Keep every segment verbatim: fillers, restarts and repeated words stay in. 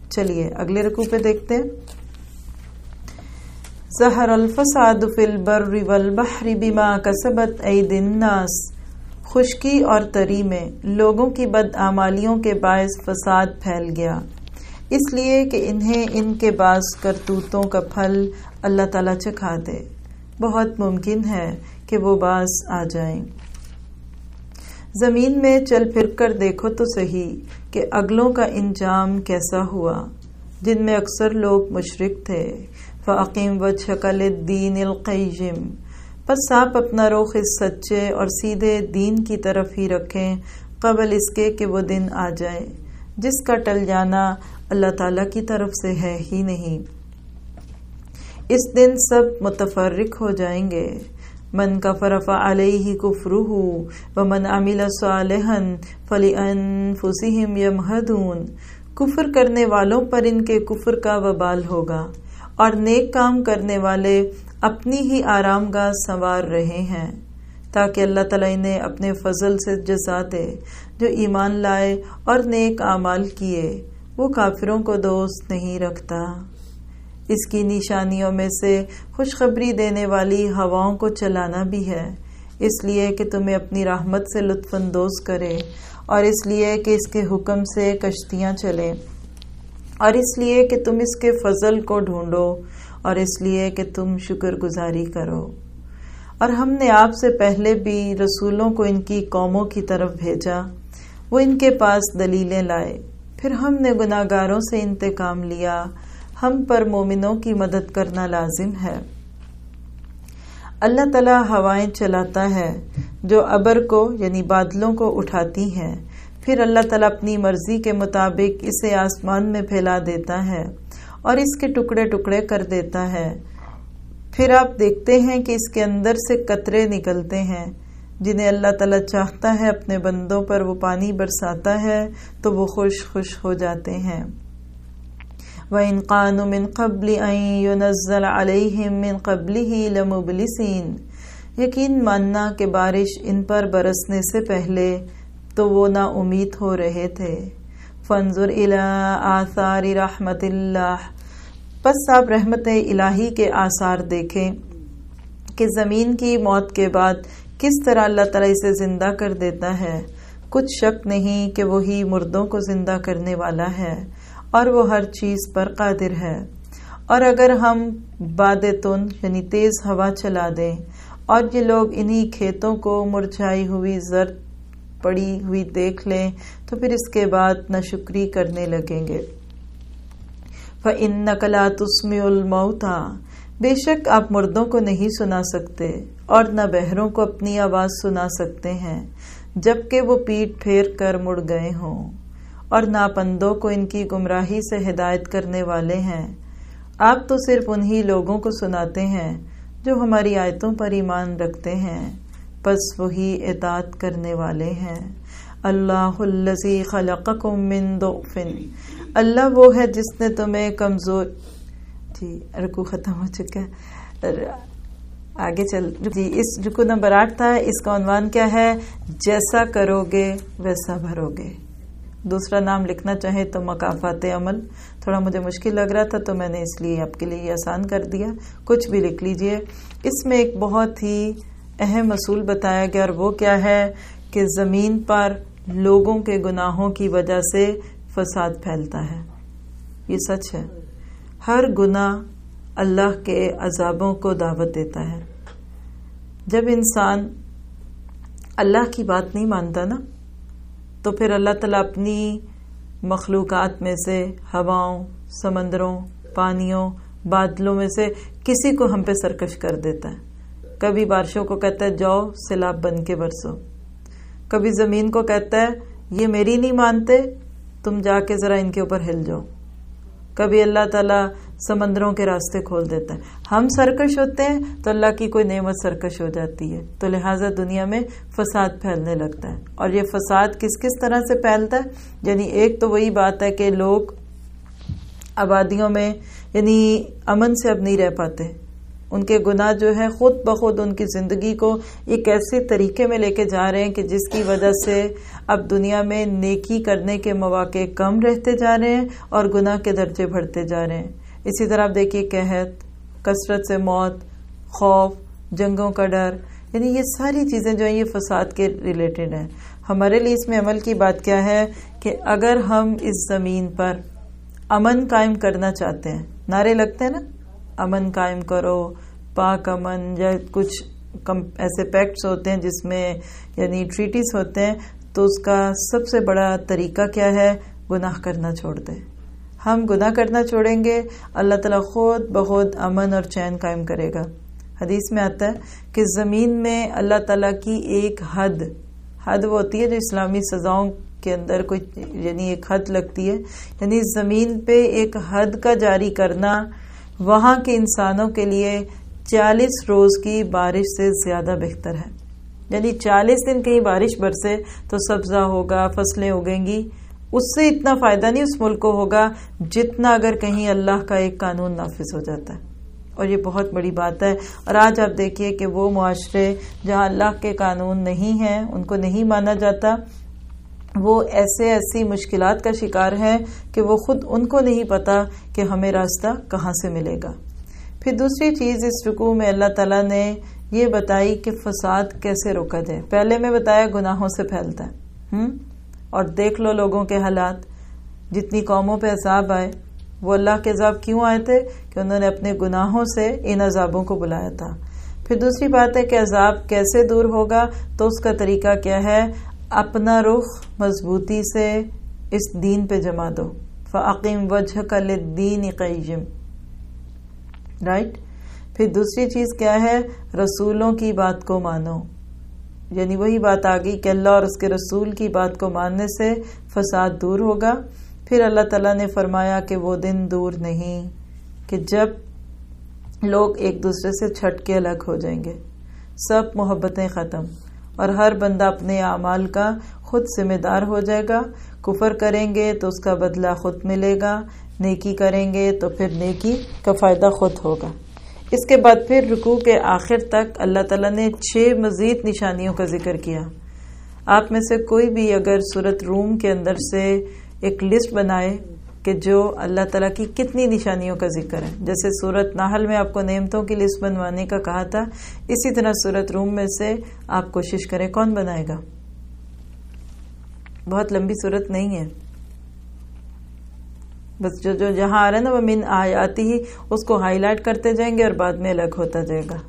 چلیے اگلے رکوع پہ دیکھتے ہیں. ظہر الفساد فی البر والبحر بما کسبت ایدی الناس. خشکی اور تری میں لوگوں کی بدعمالیوں کے باعث فساد پھیل گیا، اس لیے کہ انہیں ان کے بعض کرتوتوں کا پھل اللہ تعالیٰ چکھا دے. بہت ممکن ہے کہ وہ باز آ جائیں. زمین میں چل پھر کر دیکھو تو صحیح کہ اگلوں کا انجام کیسا ہوا جن میں اکثر لوگ مشرک تھے. فَأَقِمْ وَجْهَكَ لِلدِّينِ الْقَيِّمِ. پس آپ اپنا رخ اس سچے اور سیدھے دین کی طرف ہی رکھیں قبل اس کے کہ وہ دن آ جائے جس کا ٹل جانا اللہ تعالیٰ کی طرف سے ہے ہی نہیں. اس دن سب متفرق ہو جائیں گے. من کفر فعلیہ کفرہ ومن عمل صالحا فلانفسہم یمہدون. کفر کرنے والوں پر ان کے کفر کا وبال ہوگا اور نیک کام کرنے والے اپنی ہی آرام گاہ سنوار رہے ہیں تاکہ اللہ تعالیٰ انہیں اپنے فضل سے جزا دے. جو ایمان لائے اور نیک اعمال کیے وہ کافروں کو دوست نہیں رکھتا. اس کی نشانیوں میں سے خوشخبری دینے والی ہواؤں کو چلانا بھی ہے، اس لیے کہ تمہیں اپنی رحمت سے لطف اندوز کرے، اور اس لیے کہ اس کے حکم سے کشتیاں چلیں، اور اس لیے کہ تم اس کے فضل کو ڈھونڈو، اور اس لیے کہ تم شکر گزاری کرو. اور ہم نے آپ سے پہلے بھی رسولوں کو ان کی قوموں کی طرف بھیجا، وہ ان کے پاس دلیلیں لائے، پھر ہم نے گناہگاروں سے انتقام لیا. ہم پر مومنوں کی مدد کرنا لازم ہے. اللہ تعالیٰ ہوائیں چلاتا ہے جو ابر کو یعنی بادلوں کو اٹھاتی ہیں، پھر اللہ تعالیٰ اپنی مرضی کے مطابق اسے آسمان میں پھیلا دیتا ہے اور اس کے ٹکڑے ٹکڑے کر دیتا ہے. پھر آپ دیکھتے ہیں کہ اس کے اندر سے قطرے نکلتے ہیں جنہیں اللہ تعالیٰ چاہتا ہے اپنے بندوں پر وہ پانی برساتا ہے تو وہ خوش خوش ہو جاتے ہیں. وَإِنْ قَانُوا مِنْ قَبْلِ أَنْ يُنَزَّلَ عَلَيْهِمْ مِنْ قَبْلِهِ لَمُبْلِسِينَ. یقین ماننا کہ بارش ان پر برسنے سے پہلے تو وہ نا امید ہو رہے تھے. فَانْظُرْ إِلَىٰ آثَارِ رَحْمَتِ اللَّهِ. پس آپ رحمت الہی کے آثار دیکھیں کہ زمین کی موت کے بعد کس طرح اللہ تعالیٰ اسے زندہ کر دیتا ہے. کچھ شک نہیں کہ وہی مردوں کو زندہ کرنے والا ہے اور وہ ہر چیز پر قادر ہے. اور اگر ہم باد تند یعنی تیز ہوا چلا دیں اور یہ لوگ انہی کھیتوں کو مرجھائی ہوئی زرد پڑی ہوئی دیکھ لیں تو پھر اس کے بعد ناشکری کرنے لگیں گے. فَإِنَّكَ لَا تُسْمِعُ الْمَوْتَىٰ. بے شک آپ مردوں کو نہیں سنا سکتے اور نہ بہروں کو اپنی آواز سنا سکتے ہیں جبکہ وہ پیٹ پھیر کر مڑ گئے ہوں، اور ناپندوں کو ان کی گمراہی سے ہدایت کرنے والے ہیں. آپ تو صرف انہی لوگوں کو سناتے ہیں جو ہماری آیتوں پر ایمان رکھتے ہیں، پس وہی اطاعت کرنے والے ہیں. اللہ الذی خلقکم من ضعف. اللہ وہ ہے جس نے تمہیں کمزور جی رکوع ختم ہو چکا ہے، آگے چل جی اس رکوع نمبر آٹھ تھا. اس کا عنوان کیا ہے؟ جیسا کرو گے ویسا بھرو گے. دوسرا نام لکھنا چاہے تو مکافات عمل. تھوڑا مجھے مشکل لگ رہا تھا تو میں نے اس لیے آپ کے لیے آسان کر دیا، کچھ بھی لکھ لیجئے. اس میں ایک بہت ہی اہم اصول بتایا گیا اور وہ کیا ہے کہ زمین پر لوگوں کے گناہوں کی وجہ سے فساد پھیلتا ہے. یہ سچ ہے. ہر گناہ اللہ کے عذابوں کو دعوت دیتا ہے. جب انسان اللہ کی بات نہیں مانتا نا تو پھر اللہ تعالیٰ اپنی مخلوقات میں سے ہواؤں، سمندروں، پانیوں، بادلوں میں سے کسی کو ہم پہ سرکش کر دیتا ہے. کبھی بارشوں کو کہتا ہے جاؤ سیلاب بن کے برسو، کبھی زمین کو کہتا ہے یہ میری نہیں مانتے تم جا کے ذرا ان کے اوپر ہل جاؤ، کبھی اللہ تعالیٰ سمندروں کے راستے کھول دیتا ہے. ہم سرکش ہوتے ہیں تو اللہ کی کوئی نعمت سرکش ہو جاتی ہے، تو لہٰذا دنیا میں فساد پھیلنے لگتا ہے. اور یہ فساد کس کس طرح سے پھیلتا ہے؟ یعنی ایک تو وہی بات ہے کہ لوگ آبادیوں میں یعنی امن سے اب نہیں رہ پاتے، ان کے گناہ جو ہے خود بخود ان کی زندگی کو ایک ایسے طریقے میں لے کے جا رہے ہیں کہ جس کی وجہ سے اب دنیا میں نیکی کرنے کے مواقع کم رہتے جا رہے ہیں اور گناہ کے درجے بڑھتے جا رہے ہیں. اسی طرح آپ دیکھیے قحط، کثرت سے موت، خوف، جنگوں کا ڈر، یعنی یہ ساری چیزیں جو ہیں یہ فساد کے ریلیٹڈ ہیں. ہمارے لیے اس میں عمل کی بات کیا ہے کہ اگر ہم اس زمین پر امن قائم کرنا چاہتے ہیں، نعرے لگتے ہیں نا، امن قائم کرو، پاک امن، یا کچھ ایسے پیکٹس ہوتے ہیں جس میں یعنی ٹریٹیز ہوتے ہیں، تو اس کا سب سے بڑا طریقہ کیا ہے؟ گناہ کرنا چھوڑ دیں. ہم گناہ کرنا چھوڑیں گے، اللہ تعالیٰ خود بخود امن اور چین قائم کرے گا. حدیث میں آتا ہے کہ زمین میں اللہ تعالیٰ کی ایک حد حد وہ ہوتی ہے جو اسلامی سزاؤں کے اندر کوئی یعنی ایک حد لگتی ہے، یعنی زمین پہ ایک حد کا جاری کرنا وہاں کے انسانوں کے لیے چالیس روز کی بارش سے زیادہ بہتر ہے. یعنی چالیس دن کہیں بارش برسے تو سبزہ ہوگا، فصلیں اگیں گی، اس سے اتنا فائدہ نہیں اس ملک کو ہوگا جتنا اگر کہیں اللہ کا ایک قانون نافذ ہو جاتا ہے. اور یہ بہت بڑی بات ہے. اور آج آپ دیکھیے کہ وہ معاشرے جہاں اللہ کے قانون نہیں ہیں، ان کو نہیں مانا جاتا، وہ ایسے ایسی مشکلات کا شکار ہیں کہ وہ خود ان کو نہیں پتا کہ ہمیں راستہ کہاں سے ملے گا. پھر دوسری چیز اس رکوع میں اللہ تعالیٰ نے یہ بتائی کہ فساد کیسے روکا جائے. پہلے میں بتایا گناہوں سے پھیلتا ہے ہم اور دیکھ لو لوگوں کے حالات، جتنی قوموں پہ عذاب آئے وہ اللہ کے عذاب کیوں آئے تھے؟ کہ انہوں نے اپنے گناہوں سے ان عذابوں کو بلایا تھا. پھر دوسری بات ہے کہ عذاب کیسے دور ہوگا، تو اس کا طریقہ کیا ہے؟ اپنا رخ مضبوطی سے اس دین پہ جما دو. فَأَقِمْ وَجْهَكَ لِلدِّينِ قَيِّمٍ، رائٹ. پھر دوسری چیز کیا ہے؟ رسولوں کی بات کو مانو. یعنی وہی بات آ گئی کہ اللہ اور اس کے رسول کی بات کو ماننے سے فساد دور ہوگا. پھر اللہ تعالیٰ نے فرمایا کہ وہ دن دور نہیں کہ جب لوگ ایک دوسرے سے چھٹ کے الگ ہو جائیں گے، سب محبتیں ختم، اور ہر بندہ اپنے اعمال کا خود ذمہ دار ہو جائے گا. کفر کریں گے تو اس کا بدلہ خود ملے گا، نیکی کریں گے تو پھر نیکی کا فائدہ خود ہوگا. اس کے بعد پھر رکوع کے آخر تک اللہ تعالیٰ نے چھ مزید نشانیوں کا ذکر کیا. آپ میں سے کوئی بھی اگر سورۃ روم کے اندر سے ایک لسٹ بنائے کہ جو اللہ تعالیٰ کی کتنی نشانیوں کا ذکر ہے، جیسے سورۃ نحل میں آپ کو نعمتوں کی لسٹ بنوانے کا کہا تھا، اسی طرح سورۃ روم میں سے آپ کوشش کریں. کون بنائے گا؟ بہت لمبی سورت نہیں ہے، بس جو جو جہاں آ رہا ہے نا وہ من آیاتی ہی اس کو ہائی لائٹ کرتے جائیں گے اور بعد میں الگ ہوتا جائے گا.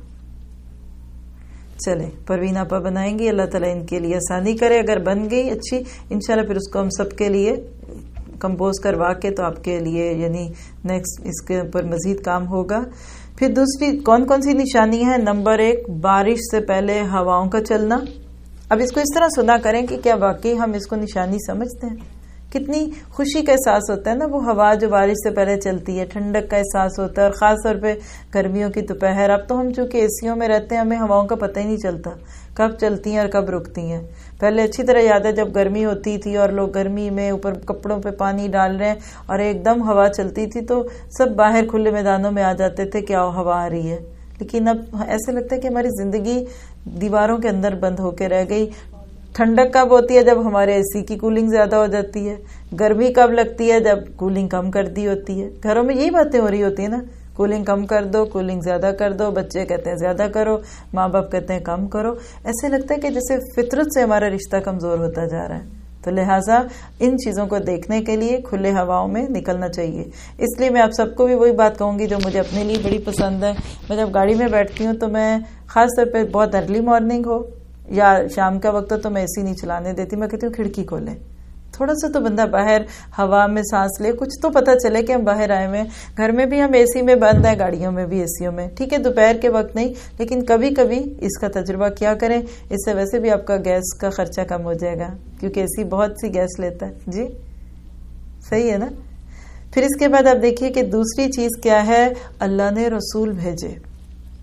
چلے پروین آپا بنائیں گی، اللہ تعالیٰ ان کے لیے آسانی کرے. اگر بن گئی اچھی انشاءاللہ پھر اس کو ہم سب کے لیے کمپوز کروا کے تو آپ کے لیے یعنی نیکسٹ اس کے اوپر مزید کام ہوگا. پھر دوسری کون کون سی نشانی ہے؟ نمبر ایک، بارش سے پہلے ہواؤں کا چلنا. اب اس کو اس طرح سنا کریں کہ کیا واقعی ہم اس کو نشانی سمجھتے ہیں؟ کتنی خوشی کا احساس ہوتا ہے نا وہ ہوا جو بارش سے پہلے چلتی ہے، ٹھنڈک کا احساس ہوتا ہے. اور خاص طور پہ گرمیوں کی دوپہر، اب تو ہم چونکہ اے سیوں میں رہتے ہیں ہمیں ہواؤں کا پتہ ہی نہیں چلتا کب چلتی ہیں اور کب رکتی ہیں. پہلے اچھی طرح یاد ہے جب گرمی ہوتی تھی اور لوگ گرمی میں اوپر کپڑوں پہ پانی ڈال رہے ہیں اور ایک دم ہوا چلتی تھی تو سب باہر کھلے میدانوں میں آ جاتے تھے کہ آؤ ہوا آ رہی ہے. لیکن اب ایسے لگتا ہے کہ ہماری زندگی دیواروں کے اندر بند ہو کے رہ گئی. ٹھنڈک کب ہوتی ہے؟ جب ہمارے اے سی کی کولنگ زیادہ ہو جاتی ہے. گرمی کب لگتی ہے؟ جب کولنگ کم کر دی ہوتی ہے. گھروں میں یہی باتیں ہو رہی ہوتی ہیں نا، کولنگ کم کر دو، کولنگ زیادہ کر دو، بچے کہتے ہیں زیادہ کرو، ماں باپ کہتے ہیں کم کرو. ایسے لگتا ہے کہ جیسے فطرت سے ہمارا رشتہ کمزور ہوتا جا رہا ہے. تو لہٰذا ان چیزوں کو دیکھنے کے لیے کھلے ہواؤں میں نکلنا چاہیے. اس لیے میں آپ سب کو بھی وہی بات کہوں گی جو مجھے اپنے لیے بڑی پسند ہے. میں جب گاڑی میں بیٹھتی ہوں تو میں خاص طور پہ بہت ارلی مارننگ ہو یا شام کا وقت ہو تو میں اے سی نہیں چلانے دیتی. میں کہتی ہوں کھڑکی کھولیں، تھوڑا سا تو بندہ باہر ہوا میں سانس لے، کچھ تو پتہ چلے کہ ہم باہر آئے ہوئے. گھر میں بھی ہم اے سی میں بند ہیں، گاڑیوں میں بھی اے سیوں میں، ٹھیک ہے دوپہر کے وقت نہیں لیکن کبھی کبھی اس کا تجربہ کیا کریں. اس سے ویسے بھی آپ کا گیس کا خرچہ کم ہو جائے گا کیونکہ اے سی بہت سی گیس لیتا ہے. جی صحیح ہے نا. پھر اس کے بعد آپ دیکھیے کہ دوسری چیز کیا ہے؟ اللہ نے رسول بھیجے.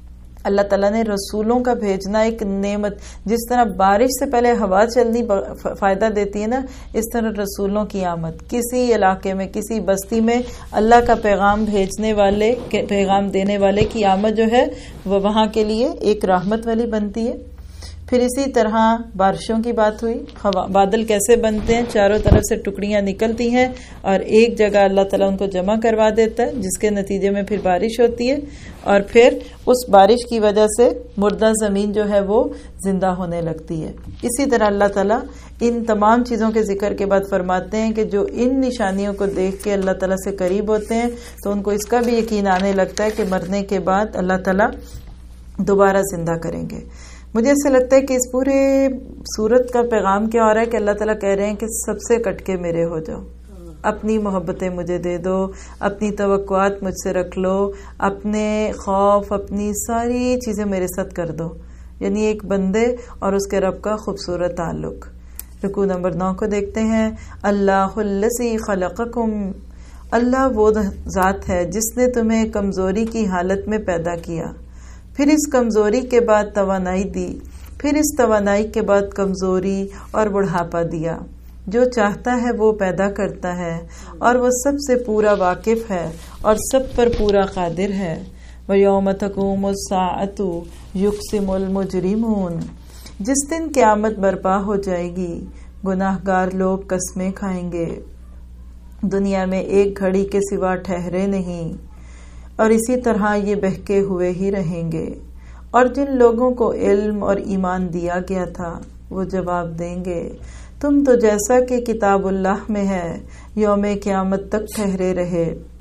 اللہ تعالیٰ نے رسولوں کا بھیجنا ایک نعمت، جس طرح بارش سے پہلے ہوا چلنی فائدہ دیتی ہے نا، اس طرح رسولوں کی آمد کسی علاقے میں، کسی بستی میں اللہ کا پیغام بھیجنے والے، پیغام دینے والے کی آمد جو ہے وہ وہاں کے لیے ایک رحمت والی بنتی ہے۔ پھر اسی طرح بارشوں کی بات ہوئی، بادل کیسے بنتے ہیں، چاروں طرف سے ٹکڑیاں نکلتی ہیں اور ایک جگہ اللہ تعالیٰ ان کو جمع کروا دیتا ہے، جس کے نتیجے میں پھر بارش ہوتی ہے، اور پھر اس بارش کی وجہ سے مردہ زمین جو ہے وہ زندہ ہونے لگتی ہے۔ اسی طرح اللہ تعالیٰ ان تمام چیزوں کے ذکر کے بعد فرماتے ہیں کہ جو ان نشانیوں کو دیکھ کے اللہ تعالیٰ سے قریب ہوتے ہیں تو ان کو اس کا بھی یقین آنے لگتا ہے کہ مرنے کے بعد اللہ تعالیٰ دوبارہ زندہ کریں گے۔ مجھے ایسا لگتا ہے کہ اس پورے سورت کا پیغام کیا ہو رہا ہے کہ اللہ تعالیٰ کہہ رہے ہیں کہ سب سے کٹ کے میرے ہو جاؤ، اپنی محبتیں مجھے دے دو، اپنی توقعات مجھ سے رکھ لو، اپنے خوف، اپنی ساری چیزیں میرے ساتھ کر دو۔ یعنی ایک بندے اور اس کے رب کا خوبصورت تعلق۔ رکوع نمبر نو کو دیکھتے ہیں، اللہ الذی خلقکم، اللہ وہ ذات ہے جس نے تمہیں کمزوری کی حالت میں پیدا کیا، پھر اس کمزوری کے بعد توانائی دی، پھر اس توانائی کے بعد کمزوری اور بڑھاپا دیا۔ جو چاہتا ہے وہ پیدا کرتا ہے اور وہ سب سے پورا واقف ہے اور سب پر پورا قادر ہے۔ وَيَوْمَ تَقُومُ السَّاعَةُ يُقْسِمُ الْمُجْرِمُونَ، جس دن قیامت برپا ہو جائے گی گناہ گار لوگ قسمیں کھائیں گے، دنیا میں ایک گھڑی کے سوا ٹھہرے نہیں، اور اسی طرح یہ بہکے ہوئے ہی رہیں گے۔ اور جن لوگوں کو علم اور ایمان دیا گیا تھا وہ جواب دیں گے، تم تو جیسا کہ کتاب اللہ میں ہے یوم قیامت تک ٹھہرے رہے۔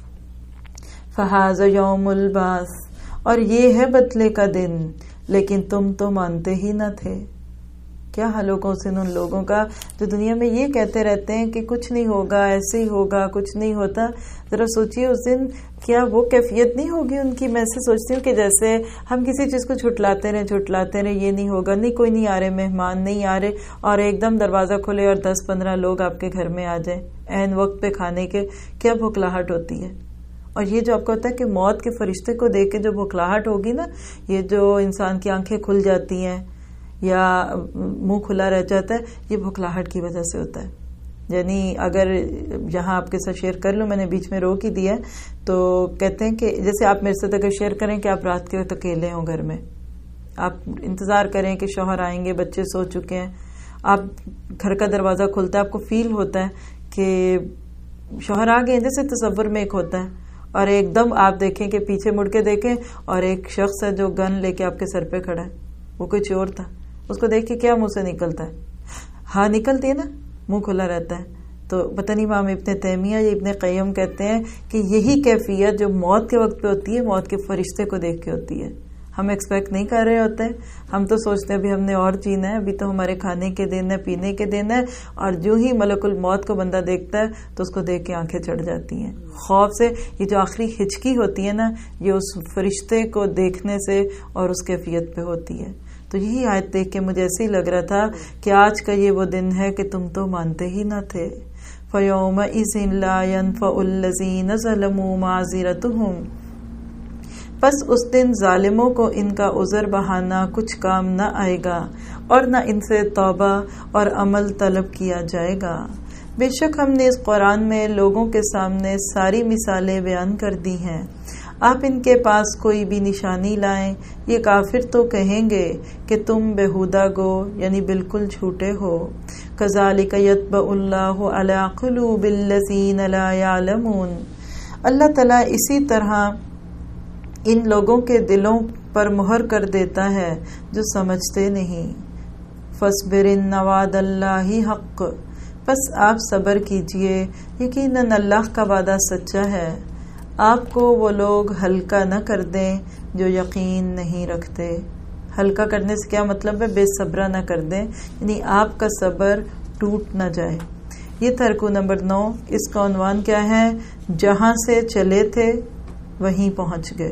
فَهَذَا يَوْمُ الْبَعْثِ، اور یہ ہے بدلے کا دن، لیکن تم تو مانتے ہی نہ تھے۔ کیا حال ہوگا اس دن ان لوگوں کا جو دنیا میں یہ کہتے رہتے ہیں کہ کچھ نہیں ہوگا، ایسے ہی ہوگا، کچھ نہیں ہوتا۔ ذرا سوچئے اس دن کیا وہ کیفیت نہیں ہوگی ان کی۔ میں ایسے سوچتی ہوں کہ جیسے ہم کسی چیز کو جھٹلاتے رہے جھٹلاتے رہے یہ نہیں ہوگا، نہیں کوئی نہیں آ رہے، مہمان نہیں آ رہے، اور ایک دم دروازہ کھلے اور دس پندرہ لوگ آپ کے گھر میں آ جائیں عین وقت پہ کھانے کے، کیا بھوکلاہٹ ہوتی ہے۔ اور یہ جو آپ کو ہوتا ہے کہ موت کے فرشتے کو دیکھ کے جو بھوکلاہٹ ہوگی نا، یہ جو انسان کی آنکھیں کھل جاتی ہیں یا منہ کھلا رہ جاتا ہے، یہ بھوکلاہٹ کی وجہ سے ہوتا ہے۔ یعنی اگر یہاں آپ کے ساتھ شیئر کر لوں، میں نے بیچ میں روک ہی دیا تو کہتے ہیں کہ جیسے آپ میرے ساتھ اگر شیئر کریں کہ آپ رات کے وقت اکیلے ہوں گھر میں، آپ انتظار کریں کہ شوہر آئیں گے، بچے سو چکے ہیں، آپ گھر کا دروازہ کھلتا ہے، آپ کو فیل ہوتا ہے کہ شوہر آ گئے، جیسے تصور میں ایک ہوتا ہے، اور ایک دم آپ دیکھیں کہ پیچھے مڑ کے دیکھیں اور ایک شخص ہے جو گن لے کے آپ کے سر پہ کھڑا ہے، وہ کوئی چور تھا، اس کو دیکھ کے کیا منہ سے نکلتا ہے؟ ہاں نکلتی ہے نا، منہ کھلا رہتا ہے۔ تو پتہ نہیں امام ابن تیمیہ یا ابن قیم کہتے ہیں کہ یہی کیفیت جو موت کے وقت پہ ہوتی ہے، موت کے فرشتے کو دیکھ کے ہوتی ہے۔ ہم ایکسپیکٹ نہیں کر رہے ہوتے ہیں، ہم تو سوچتے ہیں ابھی ہم نے اور جینا ہے، ابھی تو ہمارے کھانے کے دن ہے، پینے کے دن ہے، اور جو ہی ملک الموت کو بندہ دیکھتا ہے تو اس کو دیکھ کے آنکھیں چڑھ جاتی ہیں خوف سے۔ یہ جو آخری ہچکی ہوتی ہے نا، یہ اس فرشتے کو دیکھنے سے اور اس کیفیت پہ ہوتی ہے۔ تو یہی آیت دیکھ کے مجھے ایسے ہی لگ رہا تھا کہ آج کا یہ وہ دن ہے کہ تم تو مانتے ہی نہ تھے۔ فَيَوْمَئِذٍ لَا يَنْفَعُ الَّذِينَ ظَلَمُوا مَعْذِرَتُهُمْ، پس اس دن ظالموں کو ان کا عذر بہانہ کچھ کام نہ آئے گا، اور نہ ان سے توبہ اور عمل طلب کیا جائے گا۔ بے شک ہم نے اس قرآن میں لوگوں کے سامنے ساری مثالیں بیان کر دی ہیں، آپ ان کے پاس کوئی بھی نشانی لائیں، یہ کافر تو کہیں گے کہ تم بیہودہ گو، یعنی بالکل جھوٹے ہو۔ کذالک یطبع اللہ علی قلوب الذین لا یعلمون، اللہ تعالیٰ اسی طرح ان لوگوں کے دلوں پر مہر کر دیتا ہے جو سمجھتے نہیں۔ فاصبر ان وعد اللہ حق، پس آپ صبر کیجئے، یقیناً اللہ کا وعدہ سچا ہے۔ آپ کو وہ لوگ ہلکا نہ کر دیں جو یقین نہیں رکھتے۔ ہلکا کرنے سے کیا مطلب ہے؟ بے صبرا نہ کر دیں، یعنی آپ کا صبر ٹوٹ نہ جائے۔ یہ تھا رکوع نمبر نو، اس کا عنوان کیا ہے؟ جہاں سے چلے تھے وہیں پہنچ گئے۔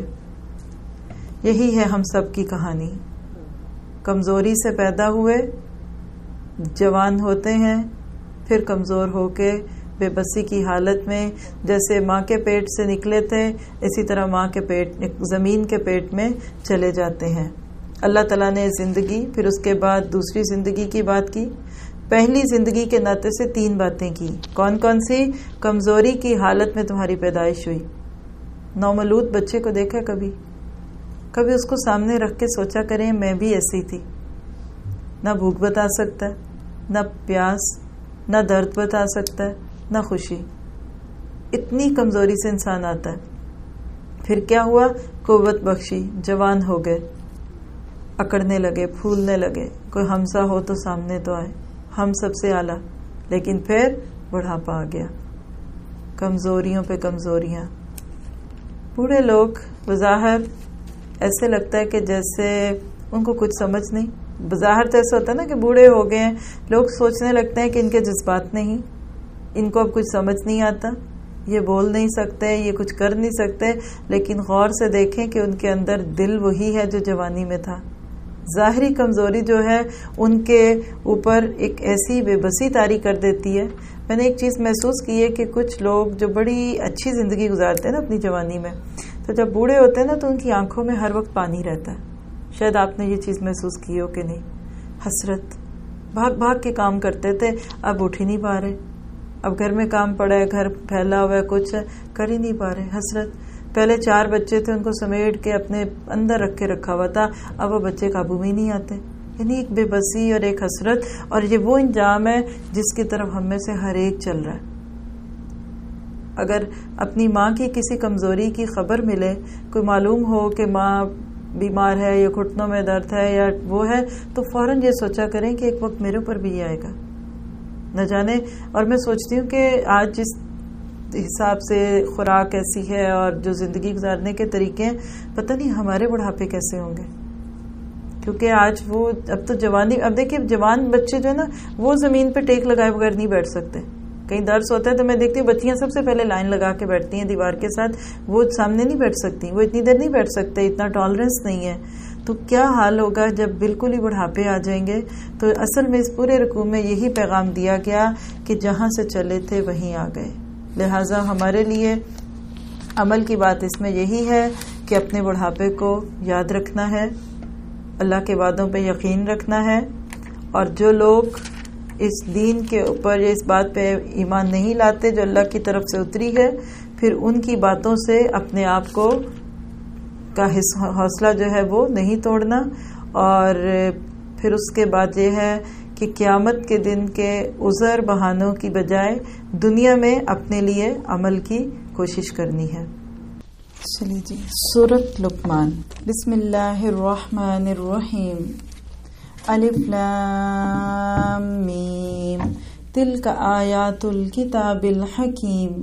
یہی ہے ہم سب کی کہانی، کمزوری سے پیدا ہوئے، جوان ہوتے ہیں، پھر کمزور ہو کے بے بسی کی حالت میں جیسے ماں کے پیٹ سے نکلے تھے اسی طرح ماں کے پیٹ زمین کے پیٹ میں چلے جاتے ہیں۔ اللہ تعالیٰ نے زندگی پھر اس کے بعد دوسری زندگی کی بات کی۔ پہلی زندگی کے ناطے سے تین باتیں کی۔ کون کون سی؟ کمزوری کی حالت میں تمہاری پیدائش ہوئی۔ نومولود بچے کو دیکھا کبھی کبھی اس کو سامنے رکھ کے سوچا کریں میں بھی ایسی تھی، نہ بھوک بتا سکتا ہے، نہ پیاس، نہ درد بتا سکتا ہے، نہ خوشی، اتنی کمزوری سے انسان آتا ہے۔ پھر کیا ہوا؟ قوت بخشی، جوان ہو گئے، اکڑنے لگے، پھولنے لگے، کوئی ہمسا ہو تو سامنے تو آئے، ہم سب سے اعلیٰ، لیکن پھر بڑھاپا آ گیا، کمزوریوں پہ کمزوریاں۔ بوڑھے لوگ بظاہر ایسے لگتا ہے کہ جیسے ان کو کچھ سمجھ نہیں، بظاہر تو ایسا ہوتا ہے نا کہ بوڑھے ہو گئے ہیں، لوگ سوچنے لگتے ہیں کہ ان کے جذبات نہیں، ان کو اب کچھ سمجھ نہیں آتا، یہ بول نہیں سکتے، یہ کچھ کر نہیں سکتے، لیکن غور سے دیکھیں کہ ان کے اندر دل وہی ہے جو جوانی میں تھا۔ ظاہری کمزوری جو ہے ان کے اوپر ایک ایسی بے بسی طاری کر دیتی ہے۔ میں نے ایک چیز محسوس کی ہے کہ کچھ لوگ جو بڑی اچھی زندگی گزارتے ہیں نا اپنی جوانی میں، تو جب بوڑھے ہوتے ہیں نا تو ان کی آنکھوں میں ہر وقت پانی رہتا ہے۔ شاید آپ نے یہ چیز محسوس کی ہو کہ نہیں، حسرت، بھاگ بھاگ کے کام کرتے تھے، اب اٹھ ہی نہیں پا رہے، اب گھر میں کام پڑا ہے، گھر پھیلا ہوا ہے، کچھ کر ہی نہیں پا رہے، حسرت۔ پہلے چار بچے تھے، ان کو سمیٹ کے اپنے اندر رکھ کے رکھا ہوا تھا، اب وہ بچے قابو میں نہیں آتے، یعنی ایک بے بسی اور ایک حسرت، اور یہ وہ انجام ہے جس کی طرف ہم میں سے ہر ایک چل رہا ہے۔ اگر اپنی ماں کی کسی کمزوری کی خبر ملے، کوئی معلوم ہو کہ ماں بیمار ہے یا گھٹنوں میں درد ہے یا وہ ہے، تو فوراً یہ سوچا کریں کہ ایک وقت میرے اوپر بھی آئے گا، نہ جانے۔ اور میں سوچتی ہوں کہ آج جس حساب سے خوراک ایسی ہے اور جو زندگی گزارنے کے طریقے ہیں، پتہ نہیں ہمارے بڑھاپے کیسے ہوں گے، کیونکہ آج وہ اب تو جوانی، اب دیکھیے جوان بچے جو ہے نا وہ زمین پہ ٹیک لگائے بغیر نہیں بیٹھ سکتے۔ کہیں درس ہوتا ہے تو میں دیکھتی ہوں بچیاں سب سے پہلے لائن لگا کے بیٹھتی ہیں دیوار کے ساتھ، وہ سامنے نہیں بیٹھ سکتی، وہ اتنی دیر نہیں بیٹھ سکتے، اتنا ٹالرنس نہیں ہے۔ تو کیا حال ہوگا جب بالکل ہی بڑھاپے آ جائیں گے؟ تو اصل میں اس پورے رکوع میں یہی پیغام دیا گیا کہ جہاں سے چلے تھے وہیں آ گئے۔ لہٰذا ہمارے لیے عمل کی بات اس میں یہی ہے کہ اپنے بڑھاپے کو یاد رکھنا ہے، اللہ کے وعدوں پہ یقین رکھنا ہے، اور جو لوگ اس دین کے اوپر یا اس بات پہ ایمان نہیں لاتے جو اللہ کی طرف سے اتری ہے، پھر ان کی باتوں سے اپنے آپ کو کا حوصلہ جو ہے وہ نہیں توڑنا، اور پھر اس کے بعد یہ ہے کہ قیامت کے دن کے عذر بہانوں کی بجائے دنیا میں اپنے لیے عمل کی کوشش کرنی ہے۔ چلیے جی، سورۃ لقمان۔ بسم اللہ الرحمن الرحیم۔ الف لام میم، تلک آیات الکتاب الحکیم،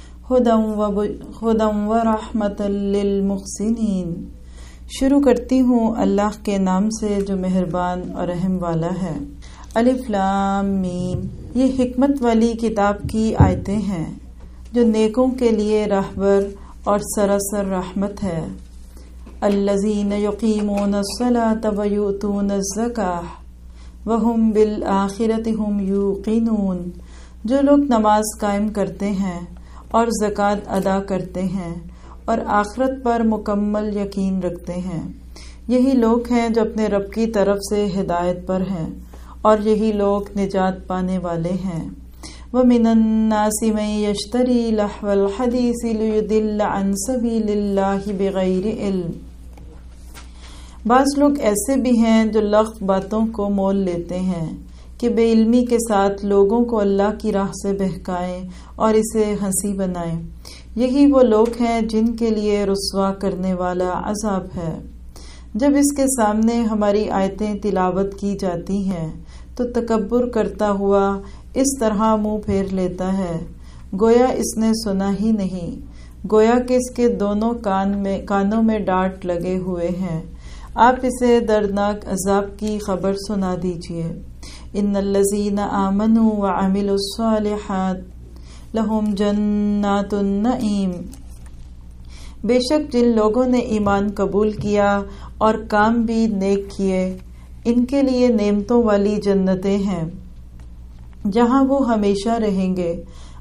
ہدی ورحمۃ للمحسنین۔ شروع کرتی ہوں اللہ کے نام سے جو مہربان اور رحم والا ہے۔ الف لام میم، یہ حکمت والی کتاب کی آیتیں ہیں جو نیکوں کے لیے رہبر اور سراسر رحمت ہے۔ الذین یقیمون الصلاۃ ویؤتون الزکاۃ وہم بالآخرۃ ہم یوقنون، جو لوگ نماز قائم کرتے ہیں اور زکوٰۃ ادا کرتے ہیں اور آخرت پر مکمل یقین رکھتے ہیں، یہی لوگ ہیں جو اپنے رب کی طرف سے ہدایت پر ہیں، اور یہی لوگ نجات پانے والے ہیں۔ وَمِنَ النَّاسِ مَن يَشْتَرِي لَهْوَ الْحَدِيثِ لِيُضِلَّ عَن سَبِيلِ اللَّهِ بِغَيْرِ علم۔ بعض لوگ ایسے بھی ہیں جو لغو باتوں کو مول لیتے ہیں کہ بے علمی کے ساتھ لوگوں کو اللہ کی راہ سے بہکائیں اور اسے ہنسی بنائیں، یہی وہ لوگ ہیں جن کے لیے رسوا کرنے والا عذاب ہے۔ جب اس کے سامنے ہماری آیتیں تلاوت کی جاتی ہیں تو تکبر کرتا ہوا اس طرح منہ پھیر لیتا ہے گویا اس نے سنا ہی نہیں، گویا کہ اس کے دونوں کان میں کانوں میں ڈانٹ لگے ہوئے ہیں۔ آپ اسے دردناک عذاب کی خبر سنا دیجئے۔ ان الذین آمنوا وعملوا الصالحات لہم جنات النعیم، بے شک جن لوگوں نے ایمان قبول کیا اور کام بھی نیک کیے، ان کے لیے نعمتوں والی جنتیں ہیں جہاں وہ ہمیشہ رہیں گے۔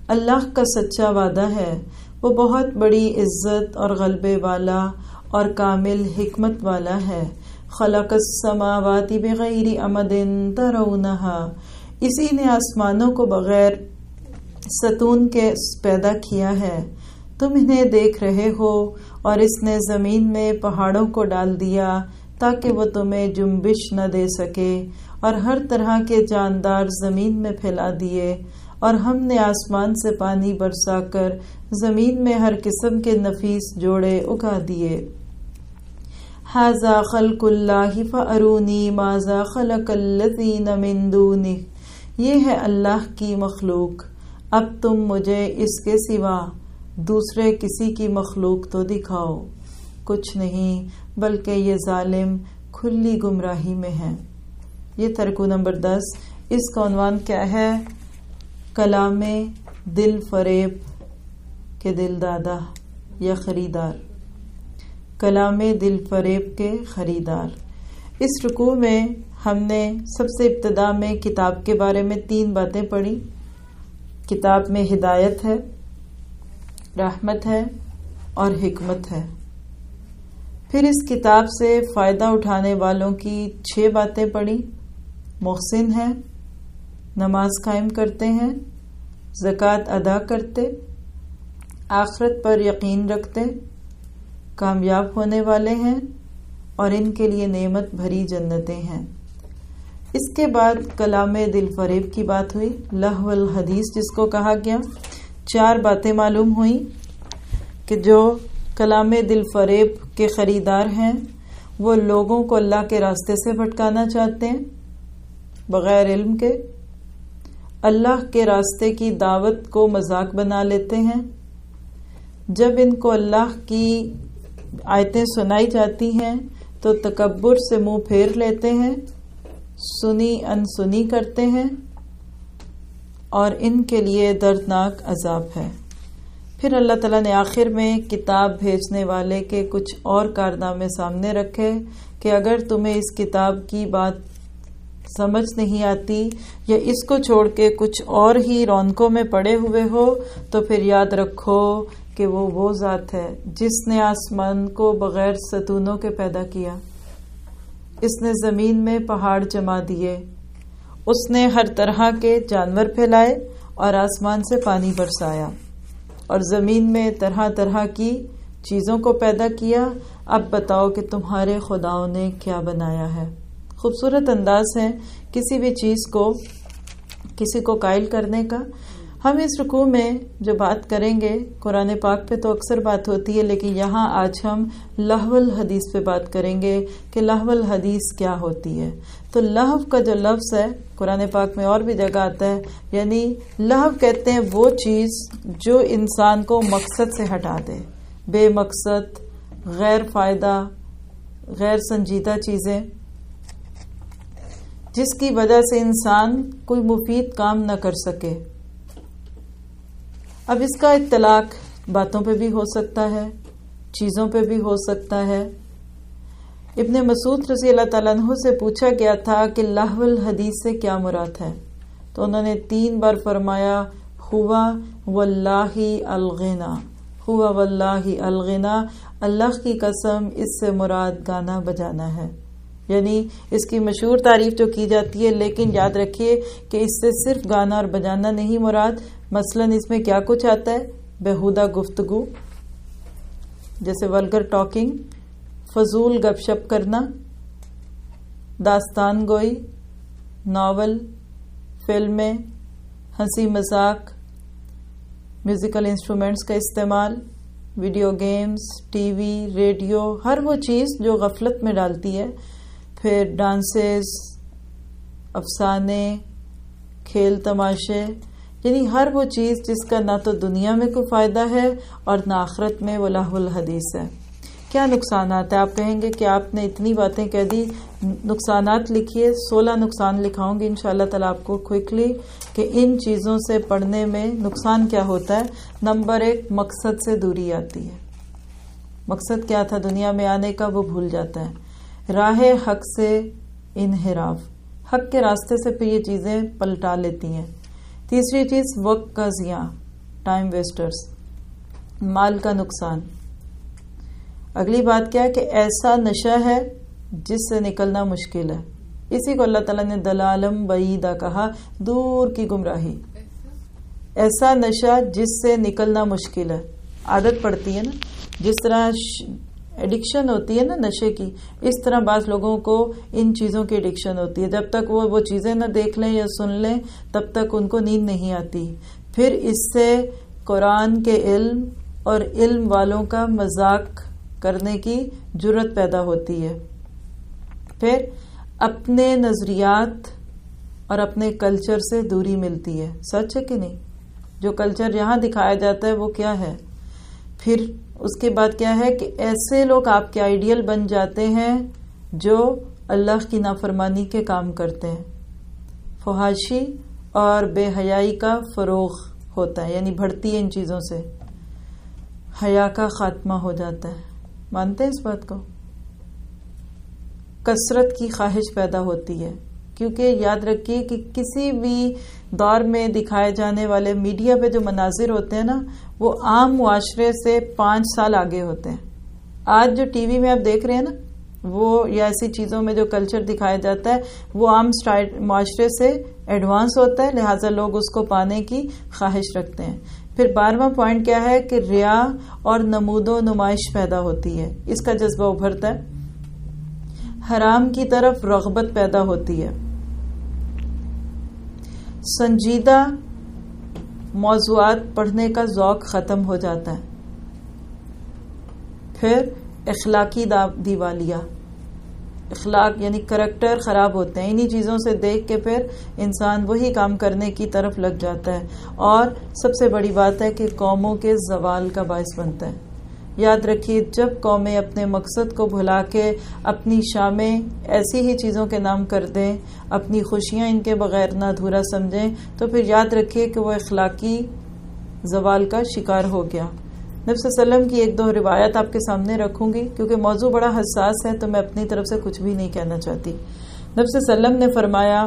اللہ کا سچا وعدہ ہے، وہ بہت بڑی عزت اور غلبے والا اور کامل حکمت والا ہے۔ خلق السماوات بغیر عمد ترونہا، اسی نے آسمانوں کو بغیر ستون کے پیدا کیا ہے، تم انہیں دیکھ رہے ہو، اور اس نے زمین میں پہاڑوں کو ڈال دیا تاکہ وہ تمہیں جنبش نہ دے سکے، اور ہر طرح کے جاندار زمین میں پھیلا دیے، اور ہم نے آسمان سے پانی برسا کر زمین میں ہر قسم کے نفیس جوڑے اگا دیے۔ ھذا خلق اللہ فارونی ماذا خلق الذین من دونہ، یہ ہے اللہ کی مخلوق، اب تم مجھے اس کے سوا دوسرے کسی کی مخلوق تو دکھاؤ۔ کچھ نہیں، بلکہ یہ ظالم کھلی گمراہی میں ہیں۔ یہ ترکو نمبر دس، اس کا عنوان کیا ہے؟ کلام دل فریب کے دل دادا یا خریدار، کلام دل فریب کے خریدار۔ اس رکوع میں ہم نے سب سے ابتدا میں کتاب کے بارے میں تین باتیں پڑھی۔ کتاب میں ہدایت ہے، رحمت ہے اور حکمت ہے۔ پھر اس کتاب سے فائدہ اٹھانے والوں کی چھ باتیں پڑھی۔ محسن ہیں، نماز قائم کرتے ہیں، زکوٰۃ ادا کرتے، آخرت پر یقین رکھتے، کامیاب ہونے والے ہیں، اور ان کے لیے نعمت بھری جنتیں ہیں۔ اس کے بعد کلام دل فریب کی بات ہوئی، لہو الحدیث جس کو کہا گیا۔ چار باتیں معلوم ہوئیں کہ جو کلام دل فریب کے خریدار ہیں وہ لوگوں کو اللہ کے راستے سے بھٹکانا چاہتے ہیں بغیر علم کے، اللہ کے راستے کی دعوت کو مذاق بنا لیتے ہیں، جب ان کو اللہ کی آیتیں سنائی جاتی ہیں تو تکبر سے منہ پھیر لیتے ہیں، سنی ان سنی کرتے ہیں، اور ان کے لیے دردناک عذاب ہے۔ پھر اللہ تعالیٰ نے آخر میں کتاب بھیجنے والے کے کچھ اور کارنامے سامنے رکھے کہ اگر تمہیں اس کتاب کی بات سمجھ نہیں آتی یا اس کو چھوڑ کے کچھ اور ہی رونقوں میں پڑے ہوئے ہو تو پھر یاد رکھو کہ وہ وہ ذات ہے جس نے آسمان کو بغیر ستونوں کے پیدا کیا، اس نے زمین میں پہاڑ جما دیے، اس نے ہر طرح کے جانور پھیلائے اور آسمان سے پانی برسایا اور زمین میں طرح طرح کی چیزوں کو پیدا کیا۔ اب بتاؤ کہ تمہارے خداؤں نے کیا بنایا ہے۔ خوبصورت انداز ہے کسی بھی چیز کو کسی کو قائل کرنے کا۔ ہم اس رکوع میں جو بات کریں گے قرآن پاک پہ تو اکثر بات ہوتی ہے، لیکن یہاں آج ہم لہو الحدیث پہ بات کریں گے کہ لہو الحدیث کیا ہوتی ہے۔ تو لہو کا جو لفظ ہے قرآن پاک میں اور بھی جگہ آتا ہے، یعنی لہو کہتے ہیں وہ چیز جو انسان کو مقصد سے ہٹا دے، بے مقصد، غیر فائدہ، غیر سنجیدہ چیزیں جس کی وجہ سے انسان کوئی مفید کام نہ کر سکے۔ اب اس کا اطلاق باتوں پہ بھی ہو سکتا ہے، چیزوں پہ بھی ہو سکتا ہے۔ ابن مسعود رضی اللہ تعالیٰ عنہ سے پوچھا گیا تھا کہ لہو الحدیث سے کیا مراد ہے، تو انہوں نے تین بار فرمایا ہوا واللہ الغنا، ہوا واللہ الغنا، اللہ کی قسم اس سے مراد گانا بجانا ہے۔ یعنی اس کی مشہور تعریف جو کی جاتی ہے، لیکن یاد رکھیے کہ اس سے صرف گانا اور بجانا نہیں مراد، مثلا اس میں کیا کچھ آتا ہے؟ بےہودہ گفتگو جیسے ولگر ٹاکنگ، فضول گپ شپ کرنا، داستان گوئی، ناول، فلمیں، ہنسی مذاق، میوزیکل انسٹرومنٹس کا استعمال، video games, T V, radio, ہر وہ چیز جو غفلت میں ڈالتی ہے، پھر ڈانسز، افسانے، کھیل تماشے، یعنی ہر وہ چیز جس کا نہ تو دنیا میں کوئی فائدہ ہے اور نہ آخرت میں، وہ لہو الحدیث ہے۔ کیا نقصانات ہیں؟ آپ کہیں گے کہ آپ نے اتنی باتیں کہہ دی، نقصانات لکھیے، سولہ نقصان لکھاؤں گی انشاءاللہ تعالی آپ کو کوئکلی کہ ان چیزوں سے پڑھنے میں نقصان کیا ہوتا ہے۔ نمبر ایک، مقصد سے دوری آتی ہے۔ مقصد کیا تھا دنیا میں آنے کا وہ بھول جاتا ہے۔ راہ حق سے انحراف، حق کے راستے سے پھر یہ چیزیں پلٹا لیتی ہیں۔ تیسری چیز وقت کا ضیاع، ٹائم ویسٹرز، مال کا نقصان۔ اگلی بات کیا ہے کہ ایسا نشہ ہے جس سے نکلنا مشکل ہے، اسی کو اللہ تعالیٰ نے دلالم بعیدہ کہا، دور کی گمراہی۔ ایسا نشہ جس سے نکلنا مشکل ہے، عادت پڑتی ہے نا، جس طرح ایڈکشن ہوتی ہے نا نشے کی، اس طرح بعض لوگوں کو ان چیزوں کی ایڈکشن ہوتی ہے، جب تک وہ وہ چیزیں نہ دیکھ لیں یا سن لیں تب تک ان کو نیند نہیں آتی۔ پھر اس سے قرآن کے علم اور علم والوں کا مذاق کرنے کی جرت پیدا ہوتی ہے، پھر اپنے نظریات اور اپنے کلچر سے دوری ملتی ہے۔ سچ ہے کہ نہیں؟ جو کلچر یہاں دکھایا جاتا ہے وہ کیا ہے؟ پھر اس کے بعد کیا ہے کہ ایسے لوگ آپ کے آئیڈیل بن جاتے ہیں جو اللہ کی نافرمانی کے کام کرتے ہیں، فحاشی اور بے حیائی کا فروغ ہوتا ہے، یعنی بڑھتی ہے ان چیزوں سے، حیا کا خاتمہ ہو جاتا ہے۔ مانتے ہیں اس بات کو؟ کثرت کی خواہش پیدا ہوتی ہے، کیونکہ یاد رکھیے کہ کسی بھی دور میں دکھائے جانے والے میڈیا پہ جو مناظر ہوتے ہیں نا، وہ عام معاشرے سے پانچ سال آگے ہوتے ہیں۔ آج جو ٹی وی میں آپ دیکھ رہے ہیں نا، وہ یا ایسی چیزوں میں جو کلچر دکھایا جاتا ہے وہ عام معاشرے سے ایڈوانس ہوتا ہے، لہٰذا لوگ اس کو پانے کی خواہش رکھتے ہیں۔ پھر بارہواں پوائنٹ کیا ہے کہ ریا اور نمود و نمائش پیدا ہوتی ہے، اس کا جذبہ ابھرتا ہے، حرام کی طرف رغبت پیدا ہوتی ہے، سنجیدہ موضوعات پڑھنے کا ذوق ختم ہو جاتا ہے، پھر اخلاقی دیوالیہ، اخلاق یعنی کریکٹر خراب ہوتے ہیں، انہی چیزوں سے دیکھ کے پھر انسان وہی کام کرنے کی طرف لگ جاتا ہے، اور سب سے بڑی بات ہے کہ قوموں کے زوال کا باعث بنتا ہے۔ یاد رکھیے جب قومیں اپنے مقصد کو بھلا کے اپنی شامیں ایسی ہی چیزوں کے نام کر دیں، اپنی خوشیاں ان کے بغیر نہ ادھورا سمجھیں، تو پھر یاد رکھیے کہ وہ اخلاقی زوال کا شکار ہو گیا۔ نبی صلی اللہ علیہ وسلم کی ایک دو روایت آپ کے سامنے رکھوں گی، کیونکہ موضوع بڑا حساس ہے تو میں اپنی طرف سے کچھ بھی نہیں کہنا چاہتی۔ نبی صلی اللہ علیہ وسلم نے فرمایا،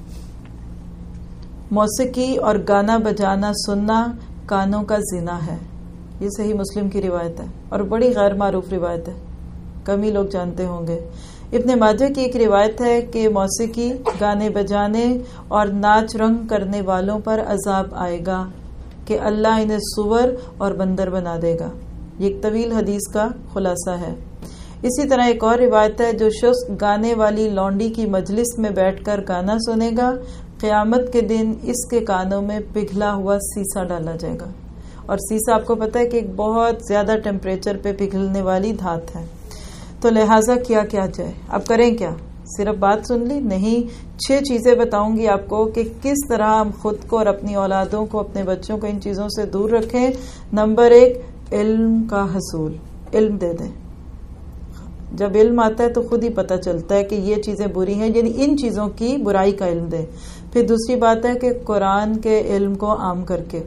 موسیقی اور گانا بجانا سننا کانوں کا زنا ہے۔ یہ صحیح مسلم کی روایت ہے اور بڑی غیر معروف روایت ہے، کم ہی لوگ جانتے ہوں گے۔ ابن ماجہ کی ایک روایت ہے کہ موسیقی، گانے بجانے اور ناچ رنگ کرنے والوں پر عذاب آئے گا کہ اللہ انہیں سور اور بندر بنا دے گا۔ یہ ایک طویل حدیث کا خلاصہ ہے۔ اسی طرح ایک اور روایت ہے، جو شخص گانے والی لونڈی کی مجلس میں بیٹھ کر گانا سنے گا، قیامت کے دن اس کے کانوں میں پگھلا ہوا سیسا ڈالا جائے گا، اور سیسا آپ کو پتہ ہے کہ ایک بہت زیادہ ٹیمپریچر پہ پگھلنے والی دھات ہے۔ تو لہٰذا کیا کیا جائے؟ اب کریں کیا؟ صرف بات سن لی نہیں، چھ چیزیں بتاؤں گی آپ کو کہ کس طرح ہم خود کو اور اپنی اولادوں کو، اپنے بچوں کو ان چیزوں سے دور رکھیں۔ نمبر ایک، علم کا حصول، علم دے دیں۔ جب علم آتا ہے تو خود ہی پتہ چلتا ہے کہ یہ چیزیں بری ہیں، یعنی ان چیزوں کی برائی کا علم دیں۔ پھر دوسری بات ہے کہ قرآن کے علم کو عام کر کے،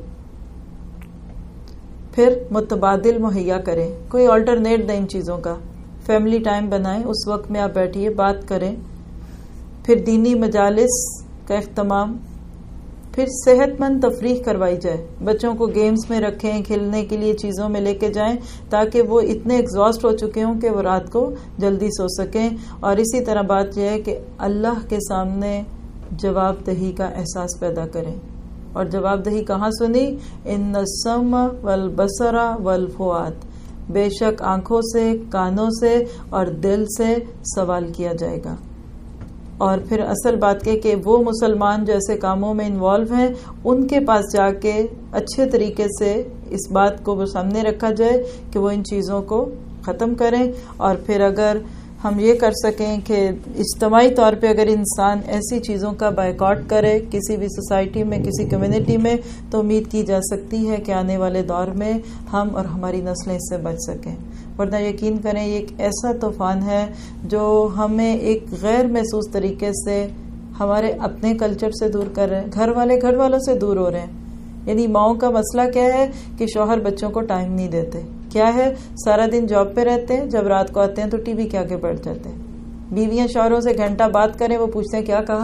پھر متبادل مہیا کریں، کوئی آلٹرنیٹ دیں ان چیزوں کا، فیملی ٹائم بنائیں، اس وقت میں آپ بیٹھیے بات کریں، پھر دینی مجالس کا اہتمام، پھر صحت مند تفریح کروائی جائے، بچوں کو گیمز میں رکھیں، کھیلنے کے لیے چیزوں میں لے کے جائیں تاکہ وہ اتنے ایگزاسٹ ہو چکے ہوں کہ وہ رات کو جلدی سو سکیں۔ اور اسی طرح بات یہ ہے کہ اللہ کے سامنے جواب دہی کا احساس پیدا کریں۔ اور جواب دہی کہاں سنی؟ ان السمع والبصر والفؤاد، بے شک آنکھوں سے، کانوں سے اور دل سے سوال کیا جائے گا۔ اور پھر اصل بات کہ کہ وہ مسلمان جو ایسے کاموں میں انوالو ہیں، ان کے پاس جا کے اچھے طریقے سے اس بات کو سامنے رکھا جائے کہ وہ ان چیزوں کو ختم کریں۔ اور پھر اگر ہم یہ کر سکیں کہ اجتماعی طور پہ اگر انسان ایسی چیزوں کا بائیکاٹ کرے کسی بھی سوسائٹی میں، کسی کمیونٹی میں، تو امید کی جا سکتی ہے کہ آنے والے دور میں ہم اور ہماری نسلیں اس سے بچ سکیں۔ ورنہ یقین کریں یہ ایک ایسا طوفان ہے جو ہمیں ایک غیر محسوس طریقے سے ہمارے اپنے کلچر سے دور کر رہے ہیں، گھر والے گھر والوں سے دور ہو رہے ہیں۔ یعنی ماؤں کا مسئلہ کیا ہے کہ شوہر بچوں کو ٹائم نہیں دیتے، کیا ہے سارا دن جاب پہ رہتے ہیں، جب رات کو آتے ہیں تو ٹی وی کے آگے بیٹھ جاتے ہیں۔ بیویاں شوہروں سے گھنٹہ بات کریں، وہ پوچھتے ہیں کیا کہا،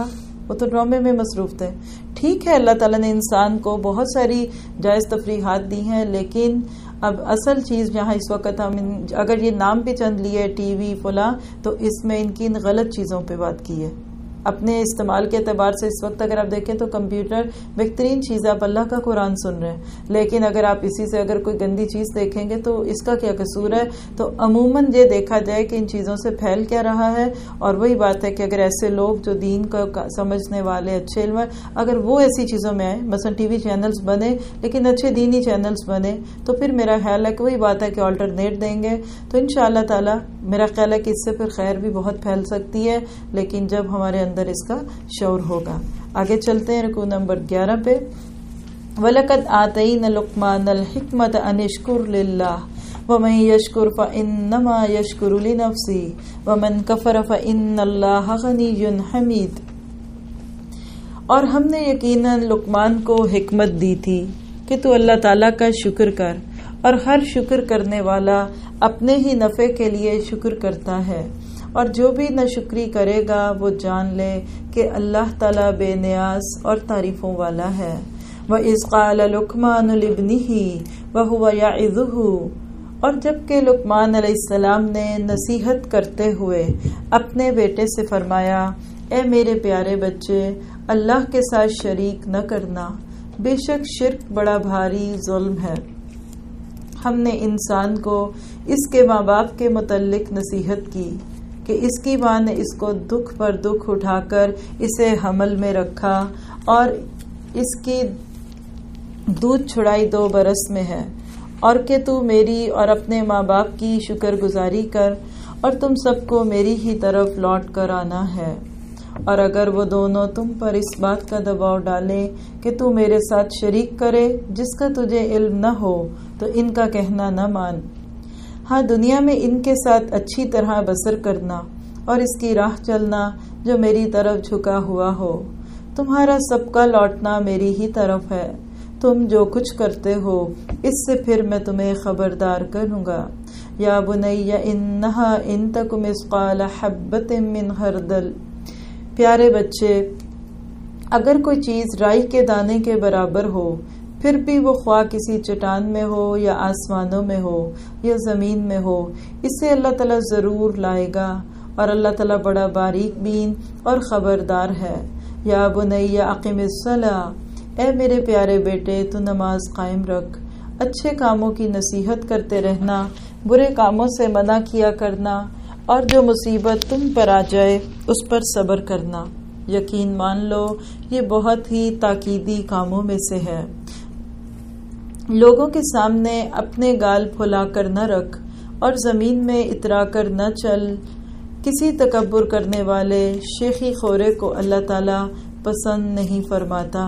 وہ تو ڈرامے میں مصروف تھے. ٹھیک ہے اللہ تعالیٰ نے انسان کو بہت ساری جائز تفریحات دی ہیں، لیکن اب اصل چیز جہاں اس وقت ہم اگر یہ نام بھی چند لیے ٹی وی فلاں، تو اس میں ان کی ان غلط چیزوں پہ بات کی ہے. اپنے استعمال کے اعتبار سے اس وقت اگر آپ دیکھیں تو کمپیوٹر بہترین چیز ہے، آپ اللہ کا قرآن سن رہے ہیں، لیکن اگر آپ اسی سے اگر کوئی گندی چیز دیکھیں گے تو اس کا کیا قصور ہے؟ تو عموماً یہ دیکھا جائے کہ ان چیزوں سے پھیل کیا رہا ہے. اور وہی بات ہے کہ اگر ایسے لوگ جو دین کو سمجھنے والے اچھے علم اگر وہ ایسی چیزوں میں آئے، مثلا ٹی وی چینلز بنے لیکن اچھے دینی چینلز بنے، تو پھر میرا خیال ہے کہ وہی بات ہے کہ آلٹرنیٹ دیں گے تو انشاءاللہ تعالی میرا خیال ہے کہ اس سے پھر خیر بھی بہت پھیل سکتی ہے، لیکن جب ہمارے اندر اس کا شعور ہوگا. آگے چلتے ہیں رکوع نمبر گیارہ پہ. وَلَقَدْ آتَيْنَا لُقْمَانَ الْحِكْمَةَ أَنِ اشْكُرْ لِلَّهِ وَمَن يَشْكُرْ فَإِنَّمَا يَشْكُرُ لِنَفْسِهِ وَمَن كَفَرَ فَإِنَّ اللَّهَ غَنِيٌّ حَمِيدٌ. اور ہم نے یقیناً لقمان کو حکمت دی تھی کہ تو اللہ تعالیٰ کا شکر کر، اور ہر شکر کرنے والا اپنے ہی نفع کے لیے شکر کرتا ہے، اور جو بھی ناشکری کرے گا وہ جان لے کہ اللہ تعالیٰ بے نیاز اور تعریفوں والا ہے. وَإِذْ قَالَ لُقْمَانُ لِابْنِهِ وَهُوَ يَعِظُهُ. اور جب کہ لقمان علیہ السلام نے نصیحت کرتے ہوئے اپنے بیٹے سے فرمایا، اے میرے پیارے بچے، اللہ کے ساتھ شریک نہ کرنا، بے شک شرک بڑا بھاری ظلم ہے. ہم نے انسان کو اس کے ماں باپ کے متعلق نصیحت کی کہ اس کی ماں نے اس کو دکھ پر دکھ اٹھا کر اسے حمل میں رکھا، اور اس کی دودھ چھڑائی دو برس میں ہے، اور کہ تو میری اور اپنے ماں باپ کی شکر گزاری کر، اور تم سب کو میری ہی طرف لوٹ کر آنا ہے. اور اگر وہ دونوں تم پر اس بات کا دباؤ ڈالیں کہ تو میرے ساتھ شریک کرے جس کا تجھے علم نہ ہو، تو ان کا کہنا نہ مان. ہاں دنیا میں ان کے ساتھ اچھی طرح بسر کرنا اور اس کی راہ چلنا جو میری طرف جھکا ہوا ہو. تمہارا سب کا لوٹنا میری ہی طرف ہے. تم جو کچھ کرتے ہو اس سے پھر میں تمہیں خبردار کروں گا. یا بنی انہا ان تک مثقال حبۃ من خردل. پیارے بچے، اگر کوئی چیز رائی کے دانے کے برابر ہو، پھر بھی وہ خواہ کسی چٹان میں ہو یا آسمانوں میں ہو یا زمین میں ہو، اسے اللہ تعالیٰ ضرور لائے گا، اور اللہ تعالیٰ بڑا باریک بین اور خبردار ہے. یا بنی اقم الصلاۃ. اے میرے پیارے بیٹے، تو نماز قائم رکھ، اچھے کاموں کی نصیحت کرتے رہنا، برے کاموں سے منع کیا کرنا، اور جو مصیبت تم پر آ جائے اس پر صبر کرنا. یقین مان لو یہ بہت ہی تاکیدی کاموں میں سے ہے. لوگوں کے سامنے اپنے گال پھلا کر نہ رکھ، اور زمین میں اترا کر نہ چل. کسی تکبر کرنے والے شیخی خورے کو اللہ تعالیٰ پسند نہیں فرماتا.